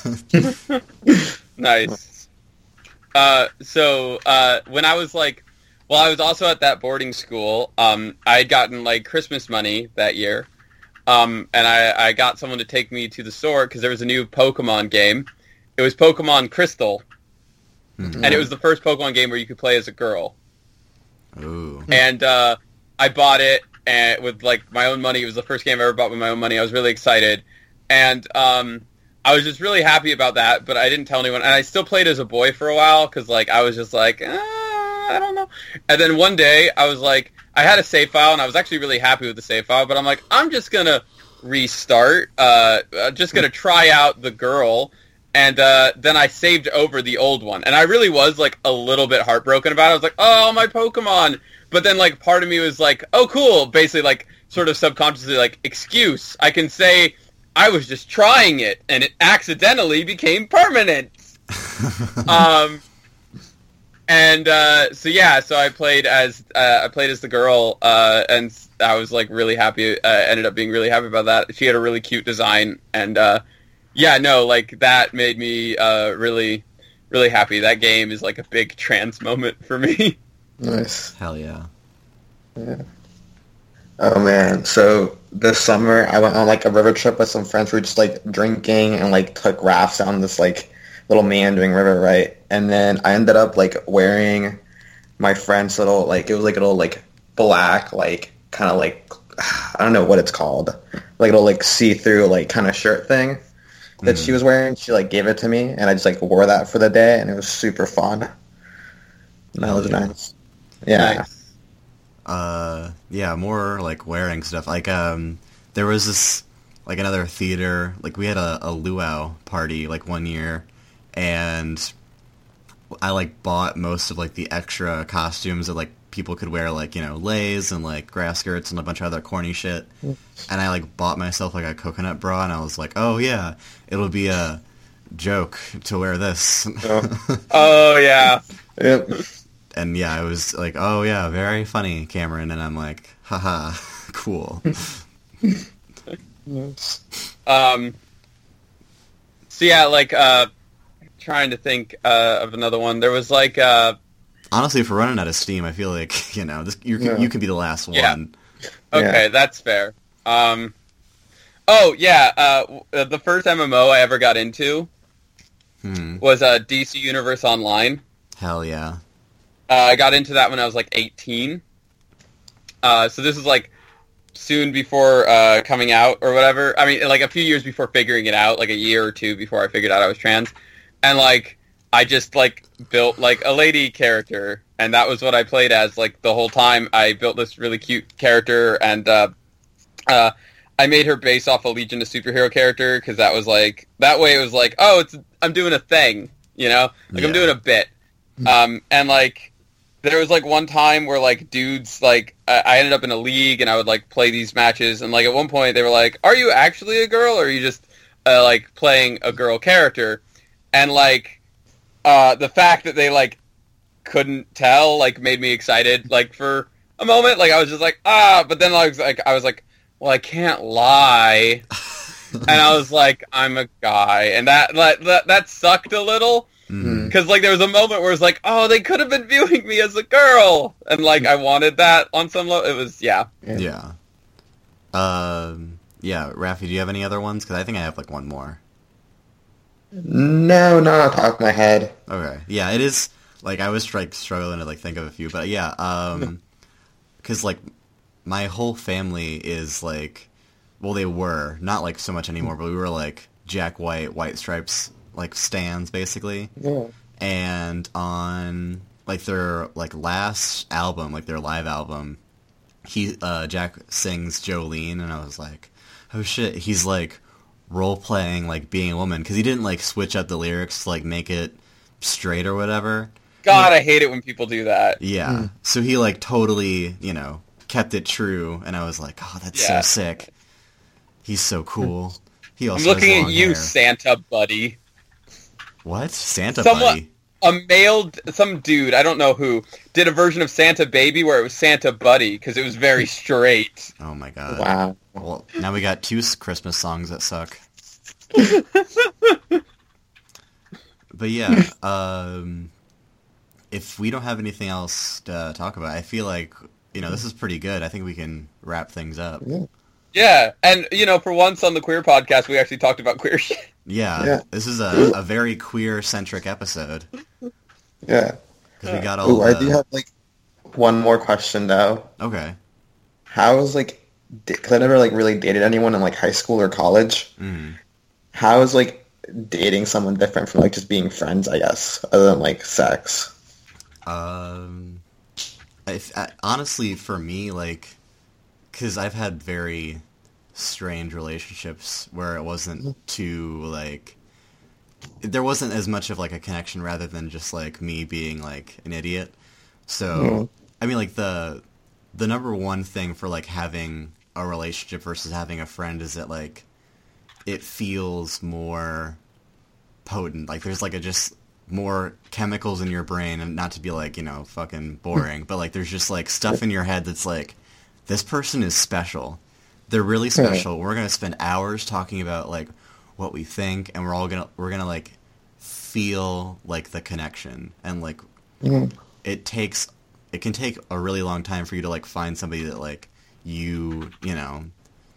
Nice. Uh, so uh, when I was like, well, I was also at that boarding school. Um, I had gotten like Christmas money that year, um, and I, I got someone to take me to the store because there was a new Pokemon game. It was Pokemon Crystal, Mhm. and it was the first Pokemon game where you could play as a girl. Ooh. And uh, I bought it and with like my own money. It was the first game I ever bought with my own money. I was really excited, and um, I was just really happy about that. But I didn't tell anyone, and I still played as a boy for a while because like I was just like, ah, I don't know. And then one day I was like, I had a save file, and I was actually really happy with the save file. But I'm like, I'm just gonna restart. Uh, I'm just gonna try out the girl. And uh, then I saved over the old one. And I really was, like, a little bit heartbroken about it. I was like, oh, my Pokemon. But then, like, part of me was like, oh, cool. Basically, like, sort of subconsciously, like, excuse. I can say I was just trying it, and it accidentally became permanent. um, and uh, so, yeah, so I played as uh, I played as the girl, uh, and I was, like, really happy. Uh, ended up being really happy about that. She had a really cute design, and... Uh, Yeah, no, like, that made me uh, really, really happy. That game is, like, a big trans moment for me. Nice. Hell yeah. Yeah. Oh man. So this summer I went on like a river trip with some friends. We were just like drinking and like took rafts down this like little meandering river, right? And then I ended up like wearing my friend's little like it was like a little like black like kind of like I don't know what it's called, like a little like see-through like kind of shirt thing that Mm. she was wearing. She like gave it to me, and I just like wore that for the day, and it was super fun. That was Yeah. nice. Yeah. Nice. Uh, yeah, more like wearing stuff. Like, um, there was this, like another theater, like we had a, a luau party like one year, and I like bought most of like the extra costumes that like people could wear, like, you know, leis and like grass skirts and a bunch of other corny shit. And I like bought myself like a coconut bra, and I was like, oh yeah, it'll be a joke to wear this. Oh. Oh, yeah. Yep. And yeah, I was like, oh yeah, very funny, Cameron. And I'm like, haha, cool. Um, so, yeah, like, uh, trying to think uh, of another one. There was, like, uh, Honestly, if we're running out of steam, I feel like, you know, this, you, Yeah. you could be the last Yeah. one. okay, Yeah. that's fair. Um, Oh yeah, uh, w- the first M M O I ever got into Hmm. was uh, D C Universe Online. Hell yeah. Uh, I got into that when I was like eighteen. Uh, so this is like soon before uh, coming out or whatever. I mean, like a few years before figuring it out, like a year or two before I figured out I was trans. And like, I just like built like a lady character, and that was what I played as like the whole time. I built this really cute character, and uh, uh, I made her based off a Legion of Superhero character because that was like that way. It was like, oh, it's I'm doing a thing, you know, like Yeah. I'm doing a bit, um, and like. There was, like, one time where, like, dudes, like, I I ended up in a league, and I would, like, play these matches, and, like, at one point, they were like, are you actually a girl, or are you just, uh, like, playing a girl character? And, like, uh, the fact that they, like, couldn't tell, like, made me excited, like, for a moment. Like, I was just like, ah, but then, I was like, I was like, well, I can't lie. And I was like, I'm a guy. And that, that, that sucked a little. Mhm. Because, like, there was a moment where it was like, oh, they could have been viewing me as a girl. And, like, I wanted that on some level. It was, yeah. Yeah. Um. Yeah, Rafi, do you have any other ones? Because I think I have like one more. No, not on top of my head. Okay. Yeah, it is. Like I was like struggling to like think of a few, but yeah. Um. Because like my whole family is like, well, they were not like so much anymore, but we were like Jack White, White Stripes, like stands basically. Yeah. And on like their like last album, like their live album, he uh Jack sings Jolene, and I was like, oh shit, he's like role playing like being a woman, because he didn't like switch up the lyrics to like make it straight or whatever. God, I hate it when people do that. Yeah. Mm. So he like totally, you know, kept it true, and I was like, oh, that's Yeah. so sick. He's so cool. He also I'm looking has at long you, hair. Santa buddy. What? Santa Someone- buddy? A male, some dude, I don't know who, did a version of Santa Baby where it was Santa Buddy, because it was very straight. Oh my god. Wow. Well, now we got two s- Christmas songs that suck. But yeah, um, if we don't have anything else to talk about, I feel like, you know, this is pretty good. I think we can wrap things up. Yeah. Yeah, and, you know, for once on the Queer Podcast, we actually talked about queer shit. Yeah, Yeah. this is a, a very queer-centric episode. Yeah. Because we got all Ooh, I the... do have like one more question though. Okay. How is like, because I never like really dated anyone in like high school or college. Mm. How is like dating someone different from like just being friends? I guess other than like sex. Um, if, I, honestly, for me, like, because I've had very strange relationships where it wasn't too, like, there wasn't as much of, like, a connection rather than just, like, me being, like, an idiot. So, Mhm. I mean, like, the, the number one thing for, like, having a relationship versus having a friend is that, like, it feels more potent. Like, there's, like, a just more chemicals in your brain, and not to be, like, you know, fucking boring, but, like, there's just, like, stuff in your head that's, like, this person is special. They're really special. We're gonna spend hours talking about like what we think, and we're all gonna we're gonna like feel like the connection, and like Mhm. it takes it can take a really long time for you to like find somebody that like you you know,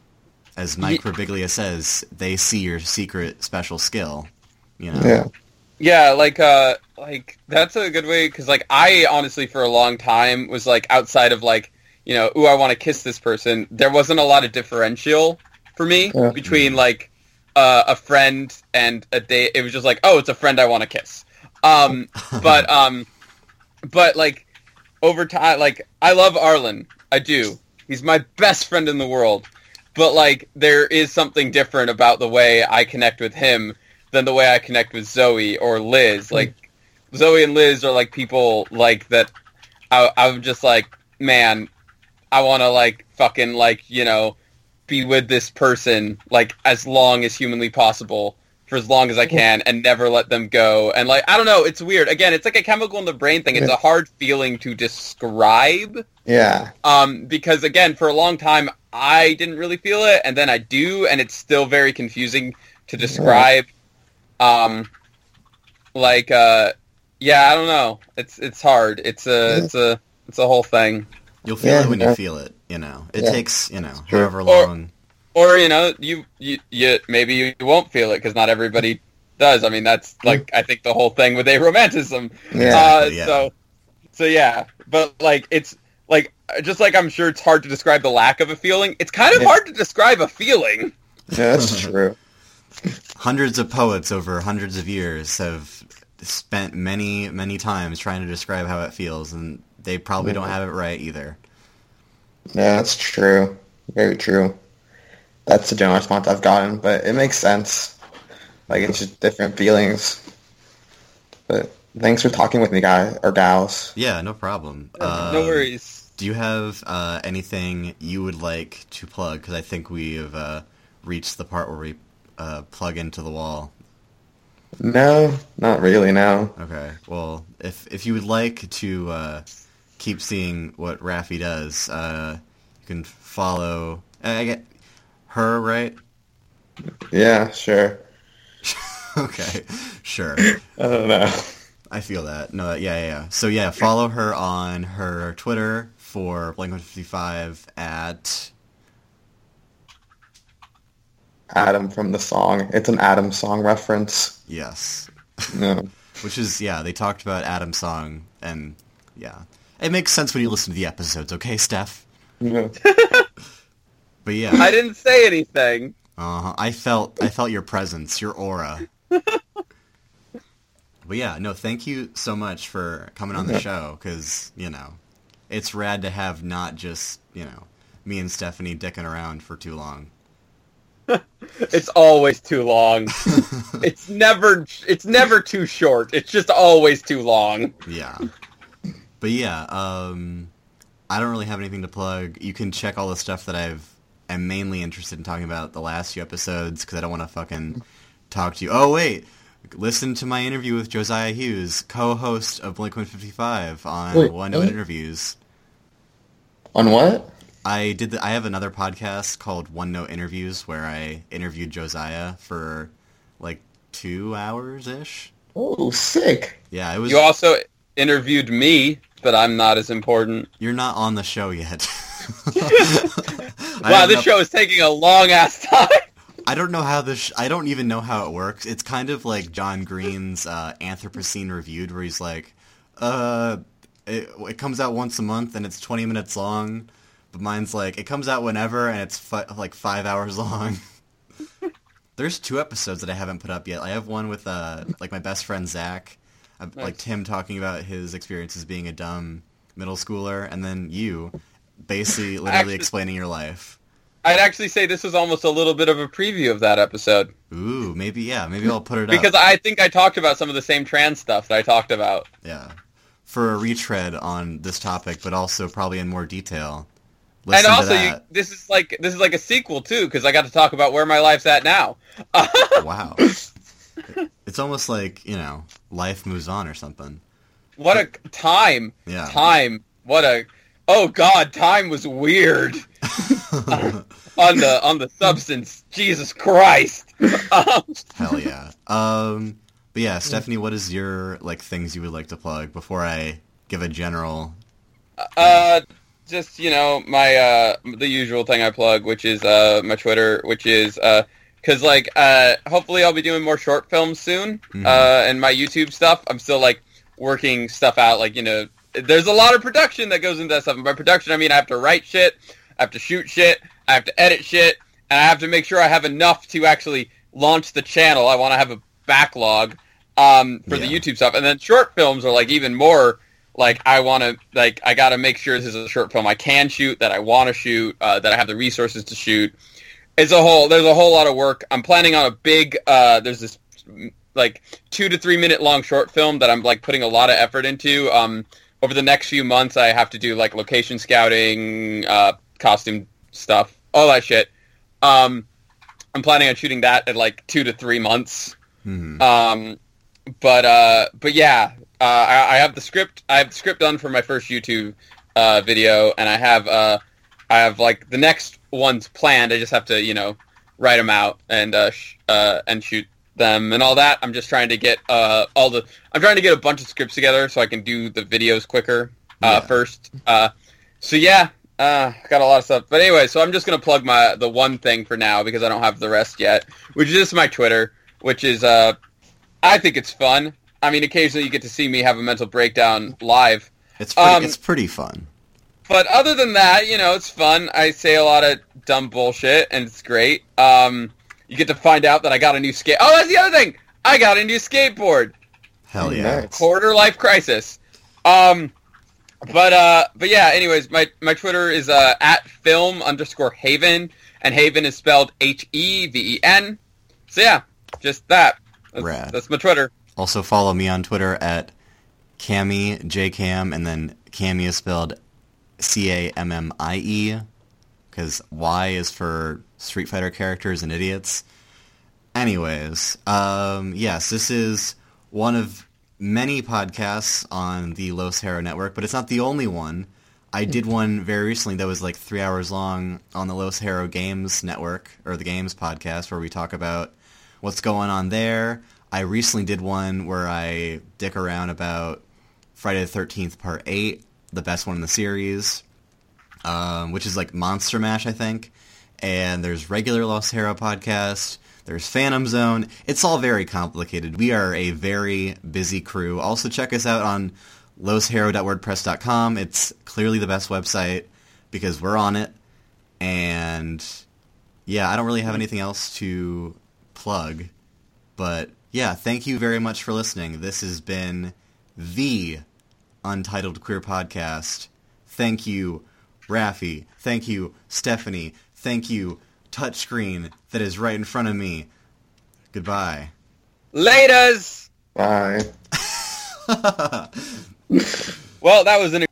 as Mike Ye- Birbiglia says, they see your secret special skill. You know. Yeah. Yeah, like, uh, like, that's a good way, because, like, I honestly, for a long time, was, like, outside of, like, you know, ooh, I want to kiss this person, there wasn't a lot of differential for me Yeah. between, like, uh, a friend and a date. It was just like, oh, it's a friend I want to kiss. Um, but, um, but, like, over time, like, I love Arlen. I do. He's my best friend in the world. But, like, there is something different about the way I connect with him than the way I connect with Zoe or Liz. Like, Zoe and Liz are, like, people, like, that I, I'm just like, man, I want to, like, fucking, like, you know, be with this person, like, as long as humanly possible, for as long as I can, and never let them go. And, like, I don't know, it's weird. Again, it's like a chemical in the brain thing. It's a hard feeling to describe. Yeah. Um, because, again, for a long time, I didn't really feel it, and then I do, and it's still very confusing to describe. Um, like, uh, yeah, I don't know. It's it's hard. It's a it's a it's a whole thing. You'll feel Yeah, it when yeah. you feel it. You know. It Yeah. takes you know true. however Or- long. or you know, you you, you maybe you won't feel it because not everybody does. I mean, that's like I think the whole thing with aromanticism. Yeah, uh, yeah. So, so yeah, but like it's like just like I'm sure it's hard to describe the lack of a feeling. It's kind of Yeah. hard to describe a feeling. Yeah, that's true. Hundreds of poets over hundreds of years have spent many, many times trying to describe how it feels, and they probably don't have it right either. Yeah, that's true. Very true. That's the general response I've gotten, but it makes sense. Like, it's just different feelings. But thanks for talking with me, guys, or gals. Yeah, no problem. no Um, worries. Do you have uh, anything you would like to plug? Because I think we have uh, reached the part where we uh, plug into the wall. No, not really, no. Okay. Well, if if you would like to uh, keep seeing what Raffi does, uh, you can follow. I get her, right? Yeah, sure. Okay, sure. I don't know. I feel that. No, yeah, yeah, yeah. So yeah, follow her on her Twitter for Blink one fifty-five at Adam from the song. It's an Adam song reference. yes, No. which is yeah. They talked about Adam's song, and yeah, it makes sense when you listen to the episodes. Okay, Steph. No. But yeah, I didn't say anything. uh, I felt I felt your presence, your aura. But yeah, no, thank you so much for coming on the show, because, you know, it's rad to have not just, you know, me and Stephanie dicking around for too long. It's always too long. It's never it's never too short. It's just always too long. Yeah. But yeah, um, I don't really have anything to plug. You can check all the stuff that I've am mainly interested in talking about the last few episodes, because I don't want to fucking talk to you. Oh, wait. Listen to my interview with Josiah Hughes, co-host of Blink one fifty-five on Wait, One Note what? Interviews. On what? I did. The, I have another podcast called One Note Interviews where I interviewed Josiah for like two hours ish. Oh, sick. Yeah, it was. You also interviewed me, but I'm not as important. You're not on the show yet. I Wow, don't this know- show is taking a long ass time. I don't know how this. Sh- I don't even know how it works. It's kind of like John Green's uh, Anthropocene Reviewed, where he's like, "Uh, it, it comes out once a month and it's twenty minutes long." But mine's like, it comes out whenever and it's fi- like five hours long. There's two episodes that I haven't put up yet. I have one with uh, like my best friend Zach, I've, Nice. like Tim talking about his experiences being a dumb middle schooler, and then you basically literally Actually- explaining your life. I'd actually say this was almost a little bit of a preview of that episode. Ooh, maybe yeah, maybe I'll put it up. Because I think I talked about some of the same trans stuff that I talked about. Yeah. For a retread on this topic, but also probably in more detail. And Listen also, to you, that. this is like this is like a sequel too, because I got to talk about where my life's at now. Wow. It's almost like, you know, life moves on or something. What a time! Yeah. Time. What a oh god, time was weird on the on the substance. Jesus Christ. Um, Hell yeah. Um, but yeah, Stephanie, what is your, like, things you would like to plug before I give a general... Uh, just you know my uh the usual thing I plug, which is uh my Twitter, which is uh because like uh hopefully I'll be doing more short films soon. Mhm. Uh, and my YouTube stuff, I'm still like working stuff out. Like you know, there's a lot of production that goes into that stuff. And by production, I mean I have to write shit, I have to shoot shit, I have to edit shit, and I have to make sure I have enough to actually launch the channel. I want to have a backlog um for the Yeah. YouTube stuff, and then short films are like even more. Like, I want to, like, I got to make sure this is a short film I can shoot, that I want to shoot, uh, that I have the resources to shoot. It's a whole, there's a whole lot of work. I'm planning on a big, uh, there's this, like, two to three minute long short film that I'm, like, putting a lot of effort into. Um, over the next few months, I have to do, like, location scouting, uh, costume stuff, all that shit. Um, I'm planning on shooting that in, like, two to three months. Hmm. Um, but, uh, but yeah, uh, I, I have the script, I have the script done for my first YouTube, uh, video, and I have, uh, I have, like, the next ones planned. I just have to, you know, write them out and, uh, sh- uh, and shoot them and all that. I'm just trying to get, uh, all the, I'm trying to get a bunch of scripts together so I can do the videos quicker, uh, Yeah. first. Uh, so yeah, Uh, got a lot of stuff. But anyway, so I'm just going to plug my the one thing for now because I don't have the rest yet, which is just my Twitter, which is, uh, I think it's fun. I mean, occasionally you get to see me have a mental breakdown live. It's pretty, Um, it's pretty fun. But other than that, you know, it's fun. I say a lot of dumb bullshit, and it's great. Um, you get to find out that I got a new skate. Oh, that's the other thing! I got a new skateboard. Hell yeah. Nice. Quarter life crisis. Um, but uh, but yeah. Anyways, my my Twitter is uh at film underscore Haven, and Haven is spelled H E V E N. So yeah, just that. That's, Rad. that's my Twitter. Also follow me on Twitter at Cammy, Jcam, and then Cammy is spelled C A M M I E, because Y is for Street Fighter characters and idiots. Anyways, um, yes, this is one of many podcasts on the Los Hero Network, but it's not the only one. I did one very recently that was like three hours long on the Los Hero Games Network, or the Games Podcast, where we talk about what's going on there. I recently did one where I dick around about Friday the thirteenth Part eight, the best one in the series, um, which is like Monster Mash, I think. And there's regular Los Hero podcast. There's Phantom Zone. It's all very complicated. We are a very busy crew. Also, check us out on los hero dot wordpress dot com. It's clearly the best website because we're on it. And yeah, I don't really have anything else to plug. But yeah, thank you very much for listening. This has been the Untitled Queer Podcast. Thank you, Raffi. Thank you, Stephanie. Thank you, touchscreen that is right in front of me. Goodbye. Laters! Bye. Well, that was an